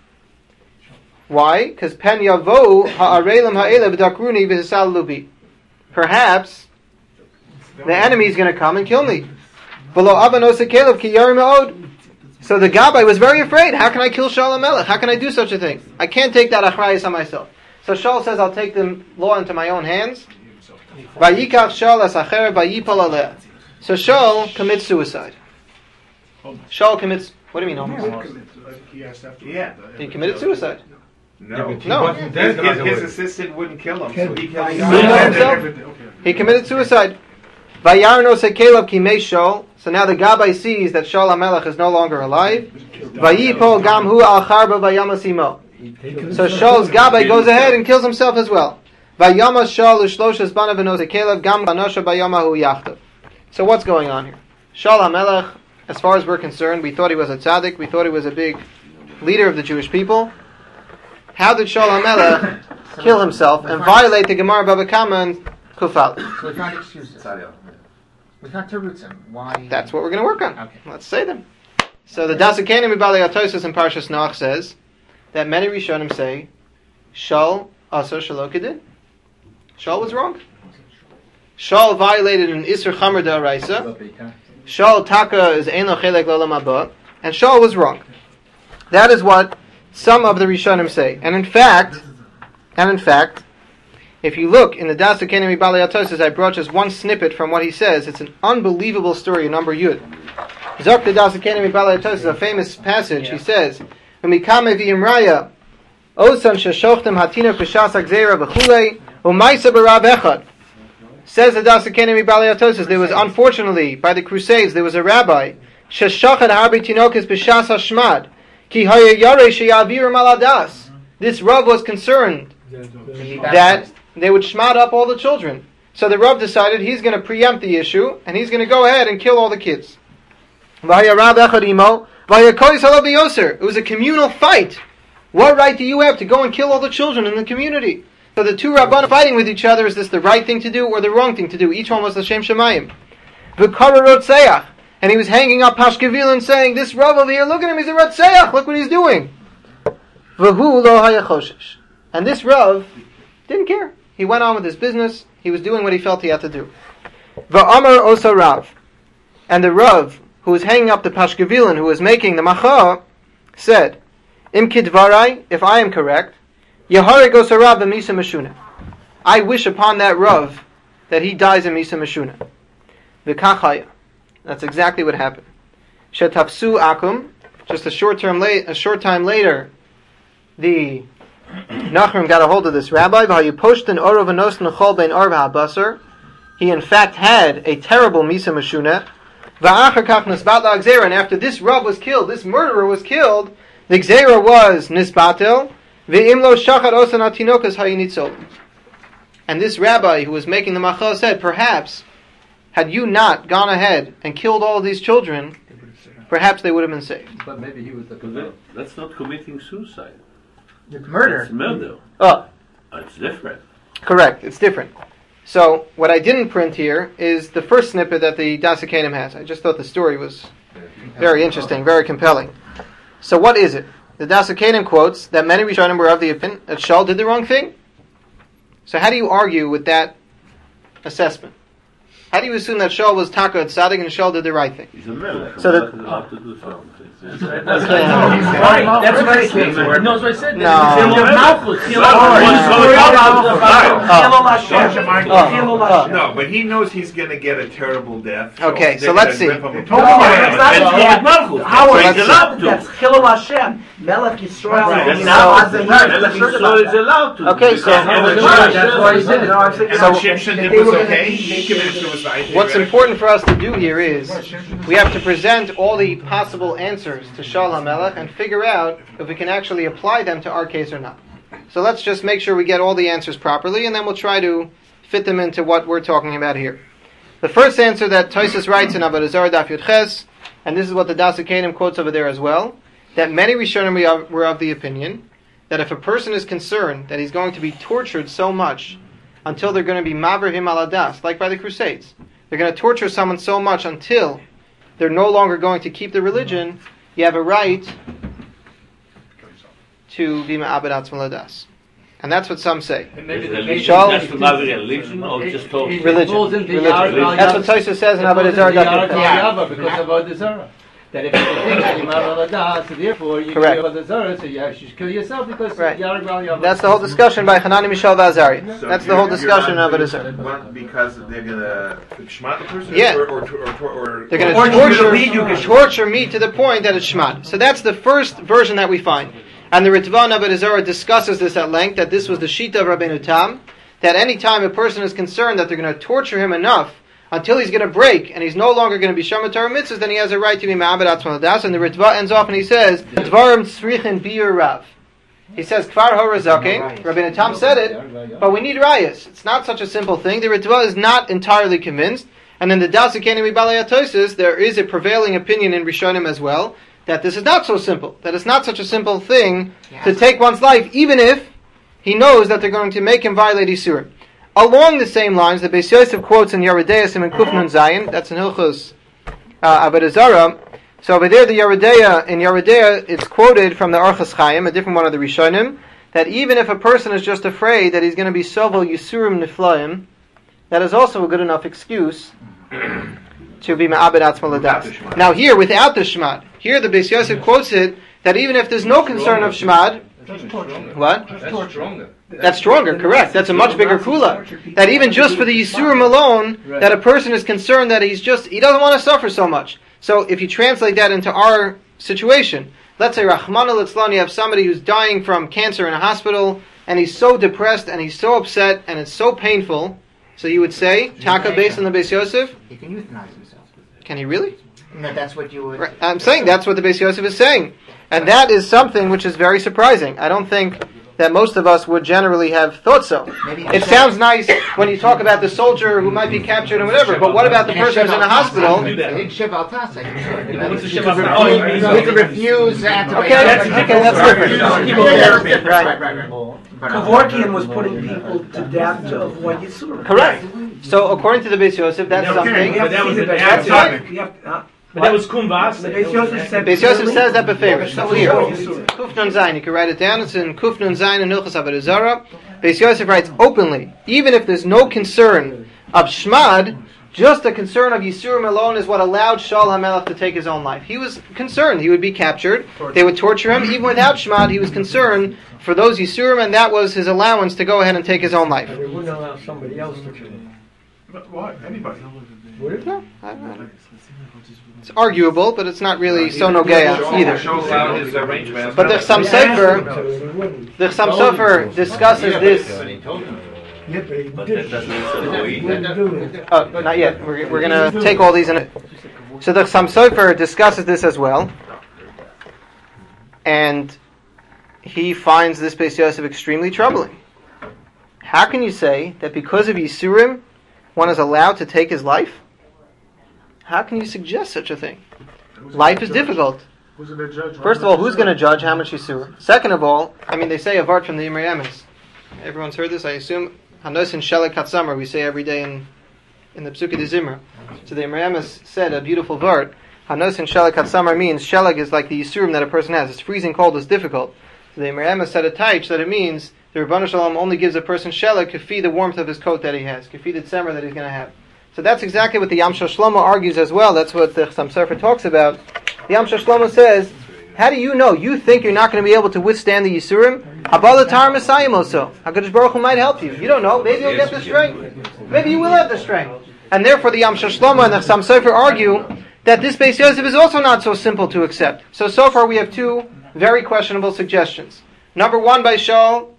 Why? Because pen yavo ha'arelim ha'ele v'dakruni v'hisal lubi. Perhaps the enemy is going to come and kill me. V'lo abanosei kelev ki yarim ma'od. So the gabbai was very afraid. How can I kill Shaul HaMelech? How can I do such a thing? I can't take that achrayus on myself. So Shaul says, I'll take the law into my own hands. Vayikach Shaul asacher vayipol aleh. So Shaul commits suicide. Shaul commits, what do you mean almost? Yeah. He committed suicide. No. No. His, his, his assistant wouldn't kill him, so he killed himself. He committed suicide. Vayarno sekelab kimei Shaul. So now the Gabbai sees that Shaul HaMelech is no longer alive. Vayipol gamhu al charba vayamasimo. So Shaul's Gabbai goes ahead and kills himself as well. Vayamas Shaul u'shloshas banav v'no sekelab gam banosha vayamahu yachtav. So what's going on here? Shaul HaMelech, as far as we're concerned, we thought he was a tzaddik, we thought he was a big leader of the Jewish people. How did Shaul HaMelech kill himself and violate the Gemara Baba Kama and Kufal? So we can't excuse it. We can't teruts him. Why? That's what we're going to work on. Okay. Let's say them. So the Dasakanim Ibali Atosis in Parshas Noach says that many Rishonim say Shaul also Shalokadin. Shaul was wrong. Shaul violated an Isser Chamer D'Oraisa. Shaul Taka is Ein Lo Chelek L'Olam Haba, and Shaul was wrong. That is what some of the Rishonim say. And in fact, and in fact, if you look in the Das Hakenim Ibali Atosis, I brought just one snippet from what he says. It's an unbelievable story, number Yud. Zok the Das Hakenim Ibali Atosis, a famous passage. He says, "V'mikame v'imraya, osan sheshochtem hatina p'shas ha'gzeira v'chulei, u'maisa b'rab echad." Says the Das Hakenim Ibali Atosis, there was, unfortunately, by the Crusades, there was a rabbi, sheshachad harbi tinokes b'shas ha'shmad, ki haya yarei sheyavirim al adas. This Rav was concerned that they would shmad up all the children. So the Rav decided he's going to preempt the issue, and he's going to go ahead and kill all the kids. It was a communal fight. What right do you have to go and kill all the children in the community? So the two Rabbanim fighting with each other, is this the right thing to do or the wrong thing to do? Each one was L'Shem Shemayim. And he was hanging up Pashkevil and saying, this Rav over here, look at him, he's a Ratzeach, look what he's doing. And this Rav didn't care. He went on with his business. He was doing what he felt he had to do. Va'amar osa Rav. And the Rav, who was hanging up the Pashkevilin, who was making the Macha, said, Im kidvarai, if I am correct, Yahareg osa Rav b'misa meshuna. I wish upon that Rav that he dies in misa meshuna. V'kachaya. That's exactly what happened. Shetafsu Akum. Just a short term late, a short time later, the Nachrim got a hold of this rabbi. He in fact had a terrible misa meshuneh. And after this rab was killed, this murderer was killed, the gzera was nisbatel. And this rabbi who was making the machal said, perhaps, had you not gone ahead and killed all of these children, perhaps they would have been saved. But maybe he was the That, that's not committing suicide. It's murder. It's murder. Oh, It's different. correct. It's different. So what I didn't print here is the first snippet that the Das HaKenim has. I just thought the story was very interesting, very compelling. So what is it? The Das HaKenim quotes that many Rishonim were of the opinion that Shaul did the wrong thing. So how do you argue with that assessment? How do you assume that Shaul was Taka at Tzaddik and Shaul did the right thing? He's a melech. So that- allowed to do something. That's right. That's what I said. No, that's what I said. No. No, but he knows he's going to get a terrible death. So Okay, so they're let's gonna see. rip him No, apart. that's not Howard, he's allowed to. That's Chilul Hashem. Melech Yisrael. Right. You That's know, not- as a Melech Yisrael, Yisrael is allowed to. Okay, so- That's why he said it. No, I'm saying- And So- what Shimshon did They was were gonna okay. be- He committed suicide. What's important for us to do here is we have to present all the possible answers to Shaul HaMelech and figure out if we can actually apply them to our case or not. So let's just make sure we get all the answers properly, and then we'll try to fit them into what we're talking about here. The first answer that Tosfos writes in Avodah Zarah Daf Yud Ches, and this is what the Das HaKenim quotes over there as well, that many Rishonim were of the opinion that if a person is concerned that he's going to be tortured so much until they're going to be maver him al adas, like by the Crusades, they're going to torture someone so much until they're no longer going to keep the religion, you have a right to be ma'abed atzmo ladas. And that's what some say. And maybe the Religion, Shaul- that's to have a religion or just talk? It- it Religion. falls into Religion. Yar- That's what Tosfos says in It Avodah falls Zarah into Daf Yar- Yud Ches. Yar- because of Avodah Zarah. That if you think that you're not allowed, so therefore you Correct. do Avodah Zarah, so you should kill yourself because Right. Yar- Yar- Yar- That's the whole discussion by Hanani Mishael Vazari. So That's the you're- whole you're discussion not of it. doing Is one because they're gonna shmat the person. Yeah. Or, or, or, or, or They're going Or to you're gonna torture, lead you- torture me to the point that it's shmat. So that's the first version that we find. And the Ritva in Avodah Zarah discusses this at length, that this was the Shita of Rabbeinu Tam, that any time a person is concerned that they're going to torture him enough until he's going to break and he's no longer going to be Shomer Torah mitzvahs, then he has a right to be Ma'abed Atzmo Ladas. And the Ritva ends off and he says, Dvarim tzrichin biur rav. He says, Kfar Horazake, Rabbeinu Tam said it, but we need rayas. It's not such a simple thing. The Ritva is not entirely convinced. And in the Das HaKenim Balei HaTosfos, there is a prevailing opinion in Rishonim as well, that this is not so simple, that it's not such a simple thing to take one's life, even if he knows that they're going to make him violate Isurim. Along the same lines, the Beis Yosef quotes in Yeridei in Kuf Nun Zayin, that's in Hilchos uh, Avodah Zarah. So over there, the Yeridei, in Yeridei, it's quoted from the Orchos Chaim, a different one of the Rishonim, that even if a person is just afraid that he's going to be Sovel Yisurim Niflaim, that is also a good enough excuse to be Ma'abed Atzmo Ladas. Now here, without the Shmad, here the Beis Yosef quotes it, that even if there's no concern of Shmad, what? That's stronger. That's stronger, correct. That's a much bigger kula. That even just for the Yisurim alone, that a person is concerned that he's just, he doesn't want to suffer so much. So if you translate that into our situation, let's say Rahmana Litzlan, you have somebody who's dying from cancer in a hospital, and he's so depressed, and he's so upset, and it's so painful, so you would say, Taka based on the Beis Yosef, He can euthanize himself. can he really? No, that's what you would. Right. I'm saying that's what the Beis Yosef is saying. And that is something which is very surprising. I don't think that most of us would generally have thought so. Maybe It sounds nice when you talk about the soldier who might be captured or whatever, but what about the person who's in a hospital? He can shiv al tasa. What's the He shiv can al tasa? refuse- Oh, he can refuse antibiotics. Okay, that's, okay, that's different. Right, Right. right, right. Kevorkian was putting people to death to avoid Yisurim. Correct. So according to the Beis Yosef, that's Okay, something. We have But that to was see an the act Beis of- Yosef. We have- uh, But that was Kumbas. The Beis Yosef said. Beis Yosef says that beferish. So here, Yisurim. Kuf Nun Zayin, you can write it down. It's in Kuf Nun Zayin and Hilchos Avodah Zarah. Beis Yosef writes openly, even if there's no concern of Shmad, just a concern of Yisurim alone is what allowed Shaul HaMelech to take his own life. He was concerned he would be captured. They would torture him. Even without Shmad, he was concerned for those Yisurim, and that was his allowance to go ahead and take his own life. They wouldn't allow somebody else to kill him. What? Anybody? No, I don't know. It's arguable, but it's not really so nogea either. But the Chassam Sofer, the Chassam Sofer discusses this. Oh, not yet. We're, we're going to take all these in it. So the Chassam Sofer discusses this as well, and he finds this Beis Yosef extremely troubling. How can you say that because of Yisurim, one is allowed to take his life? How can you suggest such a thing? Life is difficult. First of all, who's going to judge how much Yisurim? Second of all, I mean, they say a vart from the Imrei Emes. Everyone's heard this, I assume. Hanos in Shelek Hatzamer, we say every day in in the Psukkah de Zimra. So the Imrei Emes said a beautiful vart. Hanos in Shelek Hatzamer means Shelek is like the Yisurim that a person has. It's freezing cold, it's difficult. So the Imrei Emes said a taich that it means the Rebbeinu Shalom only gives a person Shelek to feed the warmth of his coat that he has, to feed the tzemer that he's going to have. So that's exactly what the Yamshel Shlomo argues as well. That's what the Chassam Sofer talks about. The Yamshel Shlomo says, how do you know? You think you're not going to be able to withstand the Yisurim? Abalatar Messiah also. HaKadosh Baruch Hu might help you. You don't know. Maybe you'll get the strength. Maybe you will have the strength. And therefore the Yamshel Shlomo and the Chassam Sofer argue that this Beis Yosef is also not so simple to accept. So, so far we have two very questionable suggestions. Number one by Shaul,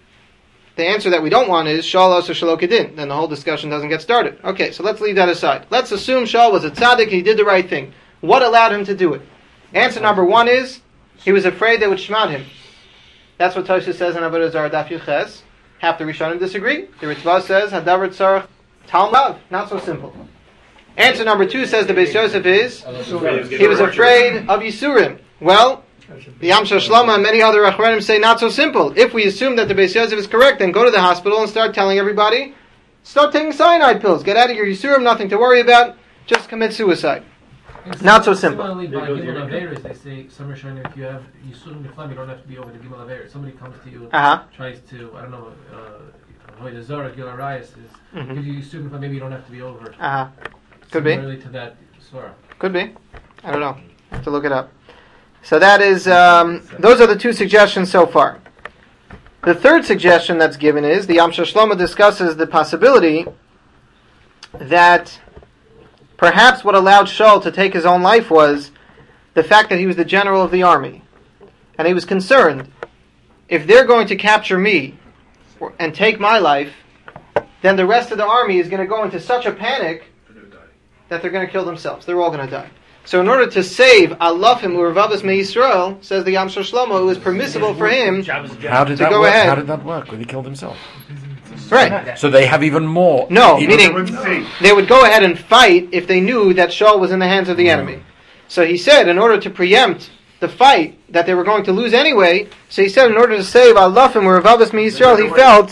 the answer that we don't want is Shaul also Shelo Kedin. Then the whole discussion doesn't get started. Okay, so let's leave that aside. Let's assume Shaul was a tzaddik, he did the right thing. What allowed him to do it? Answer number one is, he was afraid they would shmad him. That's what Tosha says in Avodah Zarah Daf Yuches. Half the Rishonim disagree. The Ritva says, Hadavar Tzarech Talmud. Not so simple. Answer number two says the Beis Yosef is, he was afraid of Yisurim. Well, the Yamshel Shlomo and many other Achronim say not so simple. If we assume that the Beis Yosef is correct, then go to the hospital and start telling everybody, start taking cyanide pills. Get out of your Yisurim, nothing to worry about. Just commit suicide. And not so simple. Similarly, by Gimel Averis, they say, some Rishonim, if you have Yisurim B'Chlam, you don't have to be over the Gimel Averis. Somebody comes to you, uh-huh. tries to, I don't know, uh, Avodah Zarah, Gil Arayas, is, mm-hmm. gives you Yisurim B'Chlam, maybe you don't have to be over. Uh-huh. Could be. Similarly to that Surah. Could be. I don't know. I have to look it up. So that is, um, those are the two suggestions so far. The third suggestion that's given is, the Yamshel Shlomo discusses the possibility that perhaps what allowed Shaul to take his own life was the fact that he was the general of the army. And he was concerned, if they're going to capture me and take my life, then the rest of the army is going to go into such a panic that they're going to kill themselves. They're all going to die. So in order to save Alafim Urvavas Me Yisrael, says the Yamshel Shlomo, it was permissible for him how did to that go work? ahead. How did that work when he killed himself? Right. So they have even more. No, even meaning they would go ahead and fight if they knew that Shaul was in the hands of the enemy. So he said, in order to preempt the fight that they were going to lose anyway, so he said, in order to save Alafim Urvavas Me Yisrael, he felt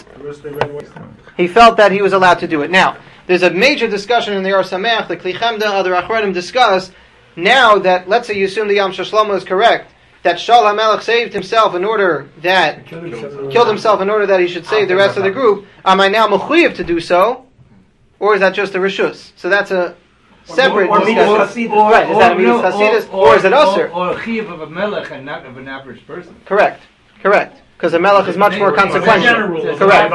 he felt that he was allowed to do it. Now, there's a major discussion in the Or Sameach, the Kli Chemda, other Achronim discuss. Now that, let's say you assume the Yamshel Shlomo is correct, that Shaul HaMelech saved himself in order that, killed himself, killed himself in order that he should save the rest of the group, am I now mechuyev to do so? Or is that just a reshus? So that's a separate or, or discussion. Or, right, is that a midas chasidus, or, or, or is it usher? Or a chiyav of a melech and not of an average person. Correct, correct. Because a melech is much more consequential. Correct.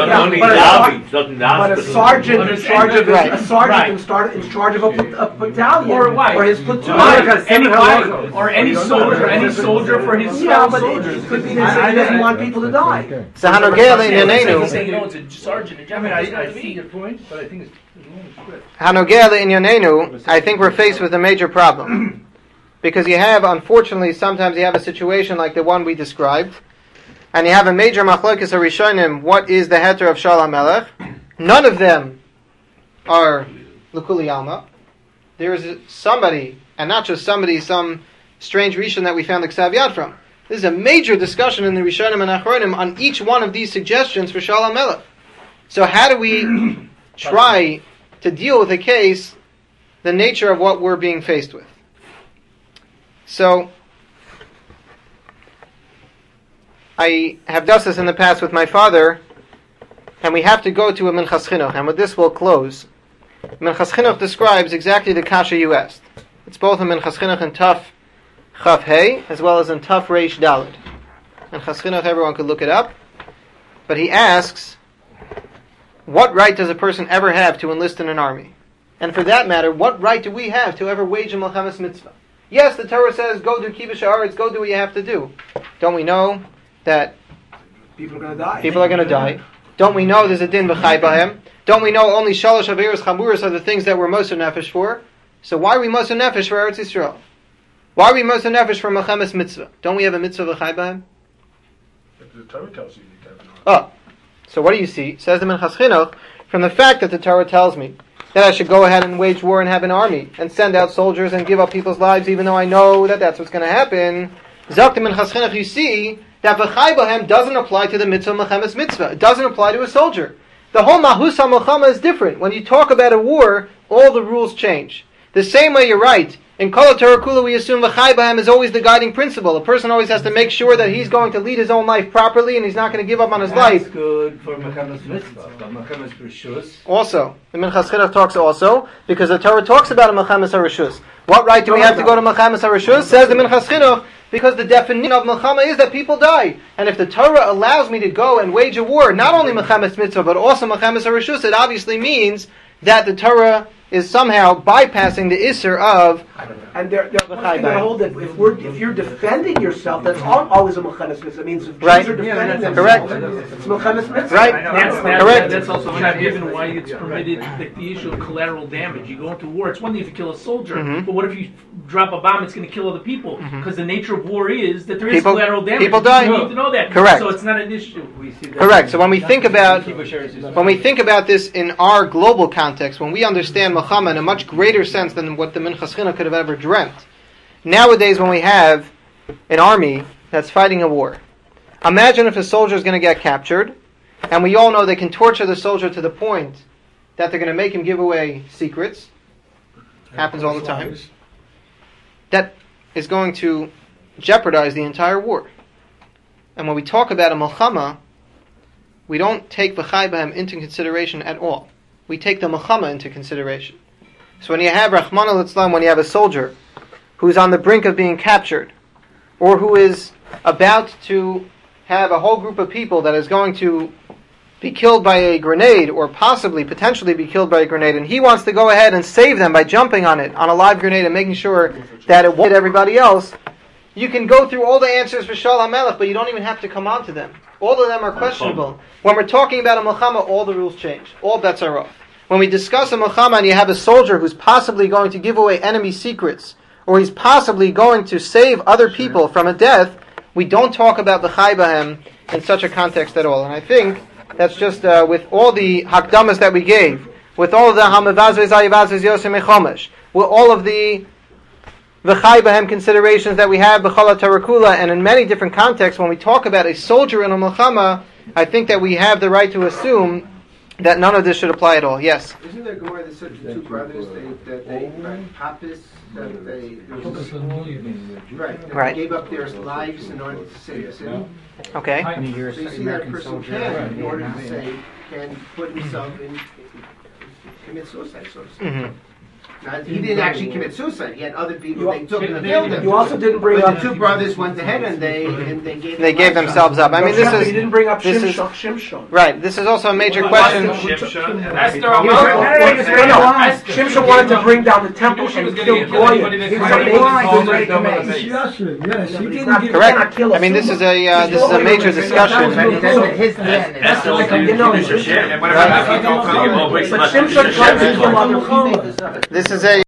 But a sergeant in charge of a, a sergeant in, start, in charge of a, a battalion or, or his platoon, any wife, or any soldier, any soldier for his yeah, but it, it could be that he doesn't want people to die. So Hanogel in Yonenu. Saying, you know, it's a sergeant. I mean, I, I see your point, but I think it's Hanogel in Yonenu. I think we're faced with a major problem because you have, unfortunately, sometimes you have a situation like the one we described. And you have a major machlokes harishonim. What is the heter of Shaul HaMelech? None of them are l'kuli alma. There is somebody, and not just somebody, some strange rishon that we found the Ksav Yad from. This is a major discussion in the Rishonim and Achronim on each one of these suggestions for Shaul HaMelech. So how do we try to deal with a case, the nature of what we're being faced with? So I have done this in the past with my father, and we have to go to a Minchas Chinuch, and with this we'll close. Minchas Chinuch describes exactly the kasha you asked. It's both in Minchas Chinuch in Taf Chaf Hey, as well as in Taf Reish Daled. Minchas Chinuch, everyone could look it up. But he asks, what right does a person ever have to enlist in an army? And for that matter, what right do we have to ever wage a Milchemes Mitzvah? Yes, the Torah says, go do Kibbush Haaretz, go do what you have to do. Don't we know that people are going to die? People are going to die. Don't we know there's a din b'chai b'hem? Don't we know only shalosh averos chamuros are the things that we're moser nefesh for? So why are we moser nefesh for Eretz Yisrael? Why are we moser nefesh for Milchemes Mitzvah? Don't we have a mitzvah b'chai b'hem? The Torah tells you you have an Oh, so what do you see? Says the Minchas Chinuch, from the fact that the Torah tells me that I should go ahead and wage war and have an army and send out soldiers and give up people's lives, even though I know that that's what's going to happen. Zok the Minchas Chinuch, you see that v'chai b'hem doesn't apply to the mitzvah Milchemes Mitzvah. It doesn't apply to a soldier. The whole Mahus HaMilchama is different. When you talk about a war, all the rules change. The same way you're right. In Kol Torah Kula, we assume v'chai b'hem is always the guiding principle. A person always has to make sure that he's going to lead his own life properly and he's not going to give up on his That's life. That's good for Milchemes Mitzvah, but Milchemes Rishus. Also, the Minchas Chinuch talks also, because the Torah talks about a Milchemes HaRishus. What right do we have to go to Milchemes HaRishus? Says the Minchas Chinuch, because the definition of Milchama is that people die. And if the Torah allows me to go and wage a war, not only Milchemes Mitzvah, but also Milchemes HaRishus, it obviously means that the Torah is somehow bypassing the Isser of and they're, they're going to hold that if we're if you're defending yourself, that's all, always a Milchemes Mitzvah. It means if Jews right. are defending yeah, themselves, correct. it's Milchemes Mitzvah. Right. That's, that's, correct. That's also given why it's permitted, the, the issue of collateral damage. You go into war, it's one thing if you kill a soldier, mm-hmm. but what if you drop a bomb, it's going to kill other people? Because mm-hmm. the nature of war is that there is people, collateral damage. People die. You need to know that. Correct. So it's not an issue. We see that. Correct. So when we think about when we think about this in our global context, when we understand Milchama in a much greater sense than what the Minchas Chinuch could have ever dreamt. Nowadays, when we have an army that's fighting a war, imagine if a soldier is going to get captured, and we all know they can torture the soldier to the point that they're going to make him give away secrets. Happens all the time. That is going to jeopardize the entire war. And when we talk about a Milchama, we don't take v'chai b'hem into consideration at all. We take the Milchama into consideration. So when you have Rahman al-Islam, when you have a soldier who's on the brink of being captured, or who is about to have a whole group of people that is going to be killed by a grenade, or possibly, potentially be killed by a grenade, and he wants to go ahead and save them by jumping on it, on a live grenade, and making sure that it won't hit everybody else, you can go through all the answers for Shaul HaMelech, but you don't even have to come on to them. All of them are questionable. When we're talking about a Milchama, all the rules change. All bets are off. When we discuss a Milchama and you have a soldier who's possibly going to give away enemy secrets, or he's possibly going to save other people from a death, we don't talk about the Chai B'hem in such a context at all. And I think that's just uh, with all the Hakdamas that we gave, with all of the Hamavazvez Ayavazvez Yosem Echomesh, with all of the V'chai B'hem considerations that we have, B'chala Tarakula, and in many different contexts, when we talk about a soldier in a Milchama, I think that we have the right to assume that none of this should apply at all. Yes? Isn't there Gemara that said the two brothers, they, that they, right, Papis, that they, right, right. gave up their lives in order to save the city? Okay. So you see that a person can, in order to save, can put himself in, commit suicide, so to speak. Mm-hmm. Now, he didn't actually commit suicide. He had other people you, they took and killed him. You also didn't bring but up the two brothers went ahead and they and they gave they gave themselves up. I mean, this is you didn't bring up this Shimshon. Is, Shimshon. Right. This is also a major question. Shimshon wanted to bring down the temple and kill Goyim. Correct. I mean, this is a uh, this is a major discussion. This is a